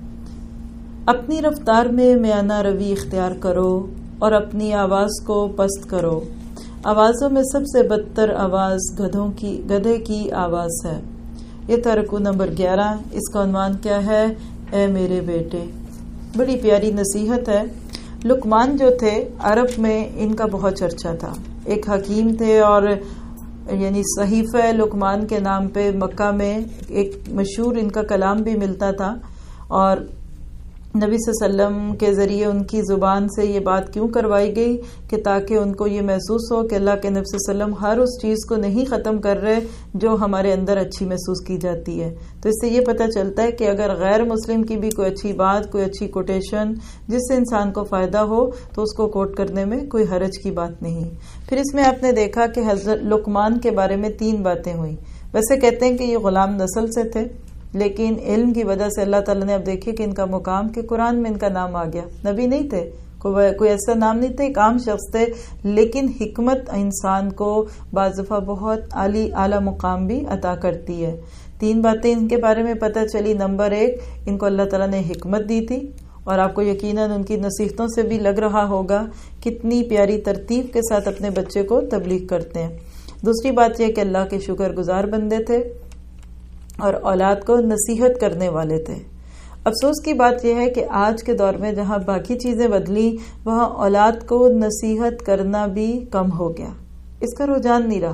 اپنی رفتار میں میانہ روی اختیار کرو اور اپنی آواز کو پست کرو. آوازوں میں سب سے بدتر آواز گدھوں کی گدھے کی آواز ہے. یہ تھا رکوع نمبر گیارہ. اس کا عنوان کیا ہے؟ اے میرے بیٹے. بڑی پیاری نصیحت ہے. لقمان جو تھے عرب میں ان کا بہت چرچا تھا. ایک حکیم تھے، اور یعنی صحیفہ لقمان کے نام پہ مکہ میں ایک مشہور ان کا کلام بھی ملتا تھا، اور نبی صلی اللہ علیہ وسلم کے ذریعے ان کی زبان سے یہ بات کیوں کروائی گئی کہ تاکہ ان کو یہ محسوس ہو کہ اللہ کے نبی صلی اللہ علیہ وسلم ہر اس چیز کو نہیں ختم کر رہے جو ہمارے اندر اچھی محسوس کی جاتی ہے. تو اس سے یہ پتہ چلتا ہے کہ اگر غیر مسلم کی بھی کوئی اچھی بات، کوئی اچھی کوٹیشن جس سے انسان کو فائدہ ہو تو اس کو کوٹ کرنے میں کوئی حرج کی بات نہیں. پھر اس میں آپ نے دیکھا کہ حضرت لقمان کے بارے میں تین باتیں ہوئیں. ویسے کہتے ہیں کہ یہ غلام نسل سے تھے، لیکن علم کی وجہ سے اللہ تعالیٰ نے اب دیکھے کہ ان کا مقام کہ قرآن میں ان کا نام آ گیا. نبی نہیں تھے، کوئی ایسا نام نہیں تھا، ایک عام شخص تھے، لیکن حکمت انسان کو بعض دفعہ بہت عالی اعلیٰ مقام بھی عطا کرتی ہے. تین باتیں ان کے بارے میں پتہ چلی. نمبر ایک، ان کو اللہ تعالیٰ نے حکمت دی تھی، اور آپ کو یقیناً ان کی نصیحتوں سے بھی لگ رہا ہوگا کتنی پیاری ترتیب کے ساتھ اپنے بچے کو تبلیغ کرتے ہیں. دوسری بات یہ کہ اللہ کے شکر گزار بندے تھے اور اولاد کو نصیحت کرنے والے تھے. افسوس کی بات یہ ہے کہ آج کے دور میں جہاں باقی چیزیں بدلی، وہاں اولاد کو نصیحت کرنا بھی کم ہو گیا. اس کا رجحان نہیں رہا.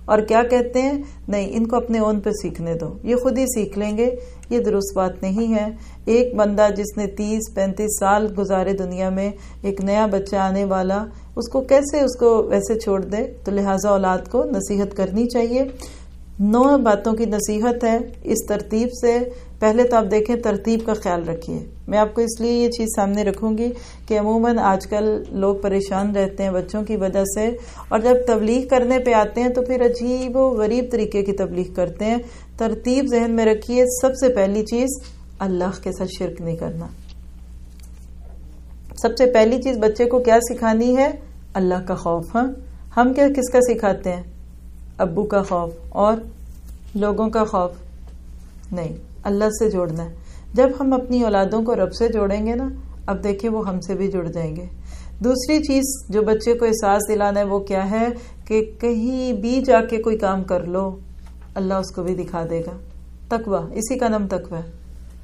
اور کیا کہتے ہیں؟ نہیں، ان کو اپنے اون پہ سیکھنے دو، یہ خود ہی سیکھ لیں گے۔ یہ درست بات نہیں ہے۔ ایک بندہ جس نے تیس پینتیس سال گزارے دنیا میں، ایک نیا بچہ آنے والا، اس کو کیسے اس کو ویسے چھوڑ دے؟ تو لہٰذا اولاد کو نصیحت کرنی چاہیے۔ نو باتوں کی نصیحت ہے اس ترتیب سے۔ پہلے تو آپ دیکھیں ترتیب کا خیال رکھیے۔ میں آپ کو اس لیے یہ چیز سامنے رکھوں گی کہ عموماً آج کل لوگ پریشان رہتے ہیں بچوں کی وجہ سے، اور جب تبلیغ کرنے پہ آتے ہیں تو پھر عجیب و غریب طریقے کی تبلیغ کرتے ہیں۔ ترتیب ذہن میں رکھیے۔ سب سے پہلی چیز اللہ کے ساتھ شرک نہیں کرنا۔ سب سے پہلی چیز بچے کو کیا سکھانی ہے؟ اللہ کا خوف۔ ہاں، ہم کیا کس کا سکھاتے ہیں؟ ابو کا خوف اور لوگوں کا خوف نہیں، اللہ سے جوڑنا ہے۔ جب ہم اپنی اولادوں کو رب سے جوڑیں گے نا، اب دیکھیں وہ ہم سے بھی جڑ جائیں گے۔ دوسری چیز جو بچے کو احساس دلانا ہے وہ کیا ہے کہ کہیں بھی جا کے کوئی کام کر لو، اللہ اس کو بھی دکھا دے گا۔ تقویٰ، اسی کا نام تقویٰ ہے۔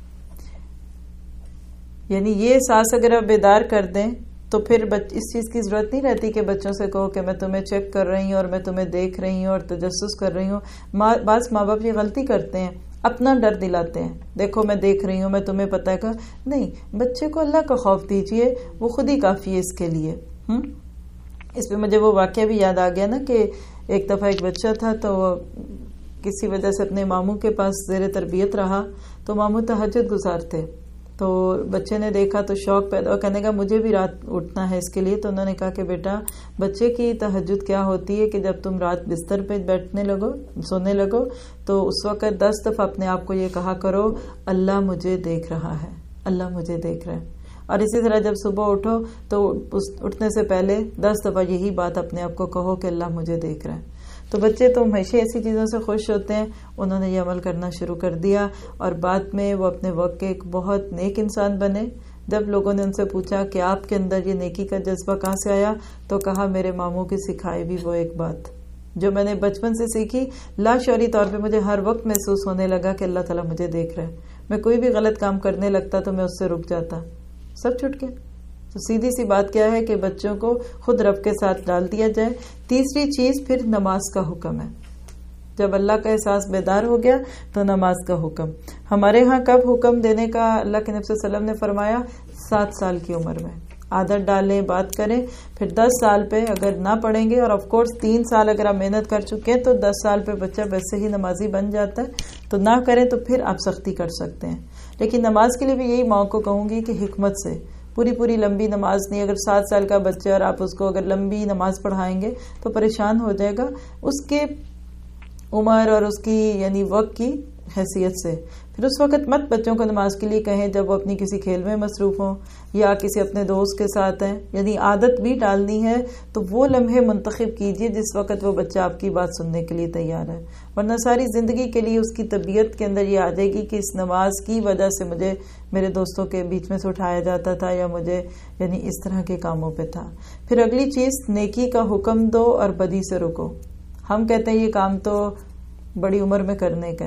یعنی یہ احساس اگر آپ بیدار کر دیں تو پھر اس چیز کی ضرورت نہیں رہتی کہ بچوں سے کہو کہ میں تمہیں چیک کر رہی ہوں اور میں تمہیں دیکھ رہی ہوں اور تجسس کر رہی ہوں۔ بعض ماں باپ یہ غلطی کرتے ہیں، اپنا ڈر دلاتے ہیں، دیکھو میں دیکھ رہی ہوں، میں تمہیں پتہ ہے۔ نہیں، بچے کو اللہ کا خوف دیجئے، وہ خود ہی کافی ہے اس کے لیے۔ ہم اس پہ مجھے وہ واقعہ بھی یاد آ گیا نا کہ ایک دفعہ ایک بچہ تھا تو وہ کسی وجہ سے اپنے ماموں کے پاس زیر تربیت رہا، تو ماموں تہجد گزار تھے، تو بچے نے دیکھا تو شوق پیدا، کہنے کا مجھے بھی رات اٹھنا ہے اس کے لیے۔ تو انہوں نے کہا کہ بیٹا، بچے کی تہجد کیا ہوتی ہے کہ جب تم رات بستر پہ بیٹھنے لگو، سونے لگو، تو اس وقت دس دفعہ اپنے آپ کو یہ کہا کرو، اللہ مجھے دیکھ رہا ہے، اللہ مجھے دیکھ رہا ہے۔ اور اسی طرح جب صبح اٹھو تو اٹھنے سے پہلے دس دفعہ یہی بات اپنے آپ کو کہو کہ اللہ مجھے دیکھ رہا ہے۔ تو بچے تو ہمیشہ ایسی چیزوں سے خوش ہوتے ہیں۔ انہوں نے یہ عمل کرنا شروع کر دیا اور بعد میں وہ اپنے وقت کے ایک بہت نیک انسان بنے۔ جب لوگوں نے ان سے پوچھا کہ آپ کے اندر یہ نیکی کا جذبہ کہاں سے آیا، تو کہا میرے ماموں کی سکھائی بھی وہ ایک بات جو میں نے بچپن سے سیکھی، لاشعوری طور پہ مجھے ہر وقت محسوس ہونے لگا کہ اللہ تعالیٰ مجھے دیکھ رہا ہے۔ میں کوئی بھی غلط کام کرنے لگتا تو میں اس سے رک جاتا، سب چھٹ گیا۔ تو سیدھی سی بات کیا ہے کہ بچوں کو خود رب کے ساتھ ڈال دیا جائے۔ تیسری چیز پھر نماز کا حکم ہے۔ جب اللہ کا احساس بیدار ہو گیا تو نماز کا حکم۔ ہمارے ہاں کب حکم دینے کا اللہ کے نبی صلی اللہ علیہ وسلم نے فرمایا؟ سات سال کی عمر میں عادت ڈالیں، بات کریں، پھر دس سال پہ اگر نہ پڑھیں گے، اور آف کورس تین سال اگر آپ محنت کر چکے ہیں تو دس سال پہ بچہ ویسے ہی نمازی بن جاتا ہے، تو نہ کریں تو پھر آپ سختی کر سکتے ہیں۔ لیکن نماز کے لیے بھی یہی ماں کو کہوں گی کہ حکمت سے، پوری پوری لمبی نماز نہیں۔ اگر سات سال کا بچہ اور آپ اس کو اگر لمبی نماز پڑھائیں گے تو پریشان ہو جائے گا اس کے عمر اور اس کی یعنی وقت کی حیثیت سے۔ پھر اس وقت مت بچوں کو نماز کے لیے کہیں جب وہ اپنی کسی کھیل میں مصروف ہوں یا کسی اپنے دوست کے ساتھ ہیں۔ یعنی عادت بھی ڈالنی ہے تو وہ لمحے منتخب کیجئے جس وقت وہ بچہ آپ کی بات سننے کے لیے تیار ہے، ورنہ ساری زندگی کے لیے اس کی طبیعت کے اندر یہ آ جائے گی کہ اس نماز کی وجہ سے مجھے میرے دوستوں کے بیچ میں سے اٹھایا جاتا تھا یا مجھے یعنی اس طرح کے کاموں پہ تھا۔ پھر اگلی چیز، نیکی کا حکم دو اور بدی سے رکو۔ ہم کہتے ہیں یہ کام تو بڑی عمر میں کرنے کا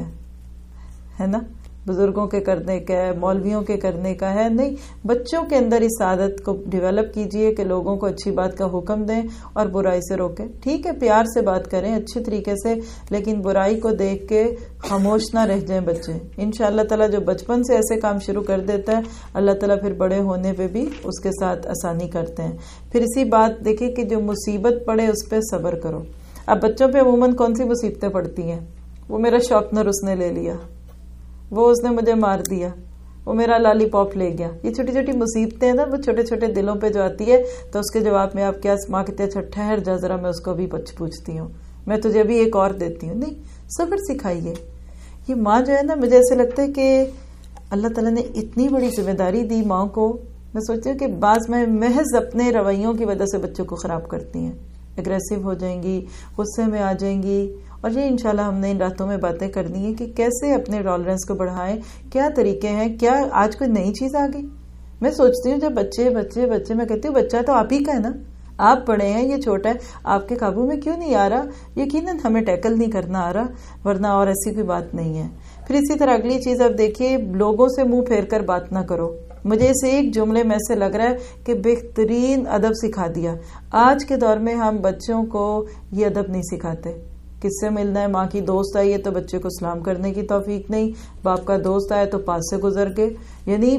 ہے نا، بزرگوں کے کرنے کا ہے، مولویوں کے کرنے کا ہے۔ نہیں، بچوں کے اندر اس عادت کو ڈیولپ کیجئے کہ لوگوں کو اچھی بات کا حکم دیں اور برائی سے روکیں۔ ٹھیک ہے، پیار سے بات کریں اچھی طریقے سے، لیکن برائی کو دیکھ کے خاموش نہ رہ جائیں بچے۔ انشاءاللہ تعالیٰ جو بچپن سے ایسے کام شروع کر دیتا ہے، اللہ تعالیٰ پھر بڑے ہونے پہ بھی اس کے ساتھ آسانی کرتے ہیں۔ پھر اسی بات دیکھیں کہ جو مصیبت پڑے اس پہ صبر کرو۔ اب بچوں پہ عموماً کون سی مصیبتیں پڑتی ہیں؟ وہ میرا شارپنر اس نے لے لیا، وہ اس نے مجھے مار دیا، وہ میرا لالی پاپ لے گیا۔ یہ چھوٹی چھوٹی مصیبتیں نا، وہ چھوٹے چھوٹے دلوں پہ جو آتی ہے، تو اس کے جواب میں آپ کیا ماں کہتے ہیں، اچھا ٹھہر جا ذرا، میں اس کو بھی پوچھتی ہوں، میں تجھے بھی ایک اور دیتی ہوں۔ نہیں، صبر سکھائیے۔ یہ ماں جو ہے نا، مجھے ایسے لگتا ہے کہ اللہ تعالیٰ نے اتنی بڑی ذمہ داری دی ماں کو۔ میں سوچتی ہوں کہ بعض میں محض اپنے رویوں کی وجہ سے بچوں کو خراب کرتی ہیں، اگریسو ہو جائیں گی، غصے میں آ جائیں گی۔ اور یہ انشاءاللہ ہم نے ان راتوں میں باتیں کرنی ہے کہ کیسے اپنے ٹالرنس کو بڑھائیں، کیا طریقے ہیں، کیا آج کوئی نئی چیز آ گئی۔ میں سوچتی ہوں جب بچے بچے بچے میں کہتی ہوں بچہ تو آپ ہی کا ہے نا، آپ بڑے ہیں، یہ چھوٹا ہے، آپ کے قابو میں کیوں نہیں آ رہا؟ یقیناً ہمیں ٹیکل نہیں کرنا آ رہا، ورنہ اور ایسی کوئی بات نہیں ہے۔ پھر اسی طرح اگلی چیز آپ دیکھیے، لوگوں سے منہ پھیر کر بات نہ کرو۔ مجھے اس ایک جملے میں سے لگ رہا ہے کہ بہترین ادب سکھا دیا۔ آج کے دور میں ہم بچوں کو یہ ادب نہیں سکھاتے۔ کس سے ملنا ہے. ماں کی دوست آئی ہے تو بچے کو سلام کرنے کی توفیق نہیں, باپ کا دوست آئے تو پاس سے گزر گئے. یعنی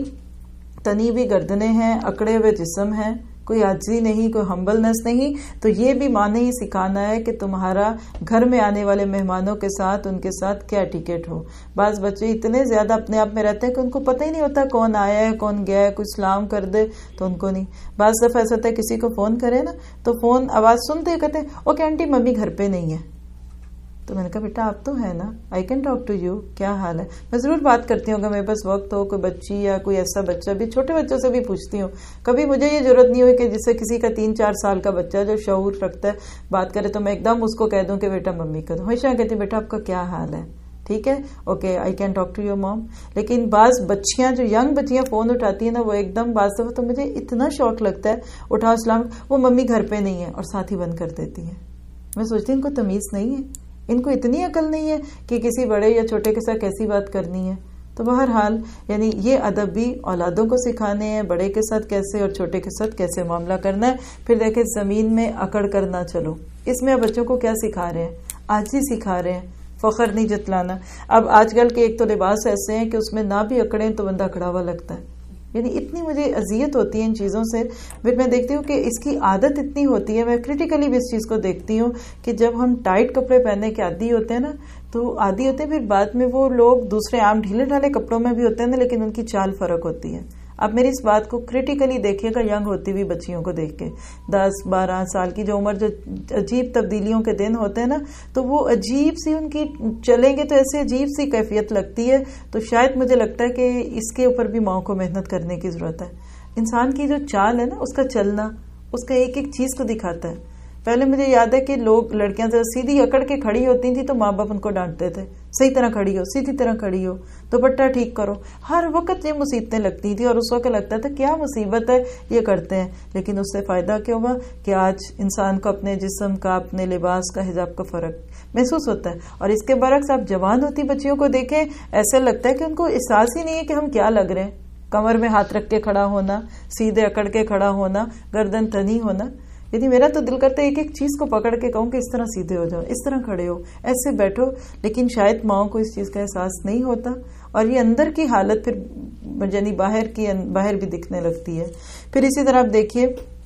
تنی ہوئی گردنیں ہیں, اکڑے ہوئے جسم ہیں, کوئی عاجزی نہیں, کوئی ہمبلنس نہیں. تو یہ بھی ماں نے ہی سکھانا ہے کہ تمہارا گھر میں آنے والے مہمانوں کے ساتھ ان کے ساتھ کیا ٹکٹ ہو. بعض بچے اتنے زیادہ اپنے آپ میں رہتے ہیں کہ ان کو پتہ ہی نہیں ہوتا کون آیا ہے کون گیا ہے. کوئی سلام کر دے تو ان کو نہیں. بعض دفعہ ایسا ہوتا ہے کسی کو فون کرے نا تو فون آواز سنتے کہتے ہیں اوکے آنٹی ممی گھر پہ نہیں ہے. تو میں نے کہا بیٹا آپ تو ہے نا, I can talk to you, کیا حال ہے. میں ضرور بات کرتی ہوں اگر میرے پاس وقت ہو, کوئی بچی یا کوئی ایسا بچہ بھی, چھوٹے بچوں سے بھی پوچھتی ہوں. کبھی مجھے یہ ضرورت نہیں ہوئی کہ جس سے کسی کا تین چار سال کا بچہ جو شعور رکھتا ہے بات کرے تو میں ایک دم اس کو کہہ دوں کہ بیٹا ممی کا. ہمیشہ کہتی ہوں بیٹا آپ کا کیا حال ہے, ٹھیک ہے, okay I can talk to your mom. لیکن بعض بچیاں جو ینگ بچیاں فون اٹھاتی ہیں نا وہ ایک دم بعض دفعہ تو مجھے اتنا شوق لگتا ہے, اٹھاؤ سلام, وہ ممی گھر پہ نہیں ہے اور ساتھ ہی بند کر دیتی ہیں. میں سوچتی ہوں ان کو تمیز نہیں ہے, ان کو اتنی عقل نہیں ہے کہ کسی بڑے یا چھوٹے کے ساتھ کیسی بات کرنی ہے. تو بہرحال یعنی یہ ادب بھی اولادوں کو سکھانے ہیں, بڑے کے ساتھ کیسے اور چھوٹے کے ساتھ کیسے معاملہ کرنا ہے. پھر دیکھیں زمین میں اکڑ کر نہ چلو, اس میں بچوں کو کیا سکھا رہے ہیں, عاجزی سکھا رہے ہیں, فخر نہیں جتلانا. اب آج کل کے ایک تو لباس ایسے ہیں کہ اس میں نہ بھی اکڑیں تو بندہ اکڑا ہوا لگتا ہے. یعنی اتنی مجھے اذیت ہوتی ہے ان چیزوں سے. پھر میں دیکھتی ہوں کہ اس کی عادت اتنی ہوتی ہے, میں کریٹیکلی بھی اس چیز کو دیکھتی ہوں کہ جب ہم ٹائٹ کپڑے پہننے کے عادی ہوتے ہیں نا تو عادی ہوتے ہیں, پھر بعد میں وہ لوگ دوسرے عام ڈھیلے ڈھالے کپڑوں میں بھی ہوتے ہیں نا, لیکن ان کی چال فرق ہوتی ہے. اب میری اس بات کو کریٹیکلی دیکھیے گا ینگ ہوتی ہوئی بچیوں کو دیکھ کے, دس بارہ سال کی جو عمر, جو عجیب تبدیلیوں کے دن ہوتے ہیں نا, تو وہ عجیب سی ان کی چلیں گے تو ایسے عجیب سی کیفیت لگتی ہے. تو شاید مجھے لگتا ہے کہ اس کے اوپر بھی ماؤں کو محنت کرنے کی ضرورت ہے. انسان کی جو چال ہے نا, اس کا چلنا, اس کا ایک ایک چیز کو دکھاتا ہے. پہلے مجھے یاد ہے کہ لوگ لڑکیاں سیدھی اکڑ کے کھڑی ہوتی تھیں تو ماں باپ ان کو ڈانٹتے تھے, صحیح طرح کھڑی ہو, سیدھی طرح کھڑی ہو, دوپٹہ ٹھیک کرو. ہر وقت یہ مصیبتیں لگتی تھی اور اس وقت لگتا تھا کیا مصیبت ہے یہ کرتے ہیں. لیکن اس سے فائدہ کیا ہوا کہ آج انسان کو اپنے جسم کا, اپنے لباس کا, حجاب کا فرق محسوس ہوتا ہے. اور اس کے برعکس آپ جوان ہوتی بچیوں کو دیکھیں, ایسا لگتا ہے کہ ان کو احساس ہی نہیں ہے کہ ہم کیا لگ رہے ہیں. کمر میں ہاتھ رکھ کے کھڑا ہونا, سیدھے اکڑ کے کھڑا ہونا, گردن تنی ہونا. یعنی میرا تو دل کرتا ہے ایک ایک چیز کو پکڑ کے کہوں کہ اس طرح سیدھے ہو جاؤ, اس طرح کھڑے ہو, ایسے بیٹھو. لیکن شاید ماؤں کو اس چیز کا احساس نہیں ہوتا اور یہ اندر کی حالت پھر یعنی باہر کی باہر بھی دکھنے لگتی ہے. پھر اسی طرح آپ دیکھیے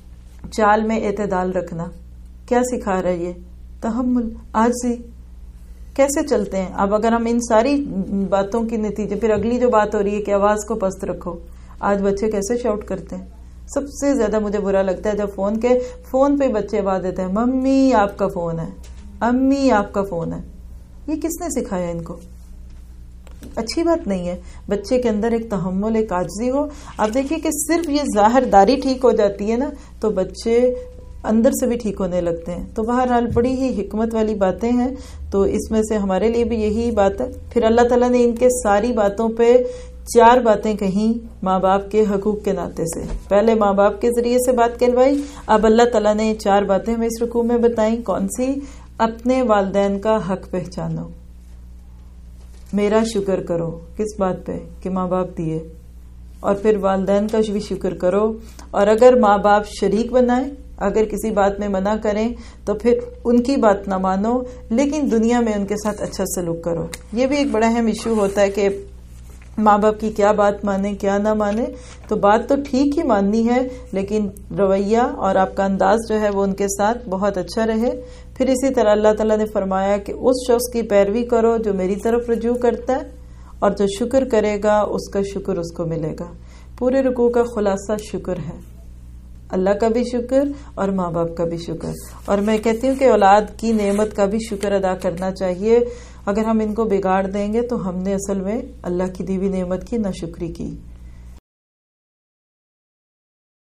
چال میں اعتدال رکھنا کیا سکھا رہا ہے, یہ تحمل, عاجزی, کیسے چلتے ہیں. اب اگر ہم ان ساری باتوں کی نتیجے, پھر اگلی جو بات ہو رہی ہے کہ آواز کو پست رکھو. آج بچے کیسے شاؤٹ کرتے ہیں. سب سے زیادہ مجھے برا لگتا ہے جب فون کے فون پہ بچے آواز دیتے ہیں ممی آپ کا فون ہے, امی آپ کا فون ہے. یہ کس نے سکھایا ان کو؟ اچھی بات نہیں ہے. بچے کے اندر ایک تحمل, ایک عاجزی ہو. آپ دیکھیے کہ صرف یہ ظاہر داری ٹھیک ہو جاتی ہے نا تو بچے اندر سے بھی ٹھیک ہونے لگتے ہیں. تو بہرحال بڑی ہی حکمت والی باتیں ہیں. تو اس میں سے ہمارے لیے بھی یہی بات ہے. پھر اللہ تعالیٰ نے ان کے ساری باتوں پہ چار باتیں کہیں ماں باپ کے حقوق کے ناطے سے. پہلے ماں باپ کے ذریعے سے بات کہلوائی, اب اللہ تعالیٰ نے چار باتیں ہمیں اس رکوع میں بتائیں. کون سی؟ اپنے والدین کا حق پہچانو, میرا شکر کرو. کس بات پہ؟ کہ ماں باپ دیے. اور پھر والدین کا بھی شکر کرو. اور اگر ماں باپ شریک بنائیں, اگر کسی بات میں منع کریں تو پھر ان کی بات نہ مانو, لیکن دنیا میں ان کے ساتھ اچھا سلوک کرو. یہ بھی ایک بڑا اہم ایشو ہوتا ہے کہ ماں باپ کی کیا بات مانے کیا نہ مانے. تو بات تو ٹھیک ہی ماننی ہے لیکن رویہ اور آپ کا انداز جو ہے وہ ان کے ساتھ بہت اچھا رہے. پھر اسی طرح اللہ تعالیٰ نے فرمایا کہ اس شخص کی پیروی کرو جو میری طرف رجوع کرتا ہے, اور جو شکر کرے گا اس کا شکر اس کو ملے گا. پورے رکوع کا خلاصہ شکر ہے, اللہ کا بھی شکر اور ماں باپ کا بھی شکر. اور میں کہتی ہوں کہ اولاد کی نعمت کا بھی شکر ادا کرنا چاہیے. اگر ہم ان کو بگاڑ دیں گے تو ہم نے اصل میں اللہ کی دی ہوئی نعمت کی ناشکری کی.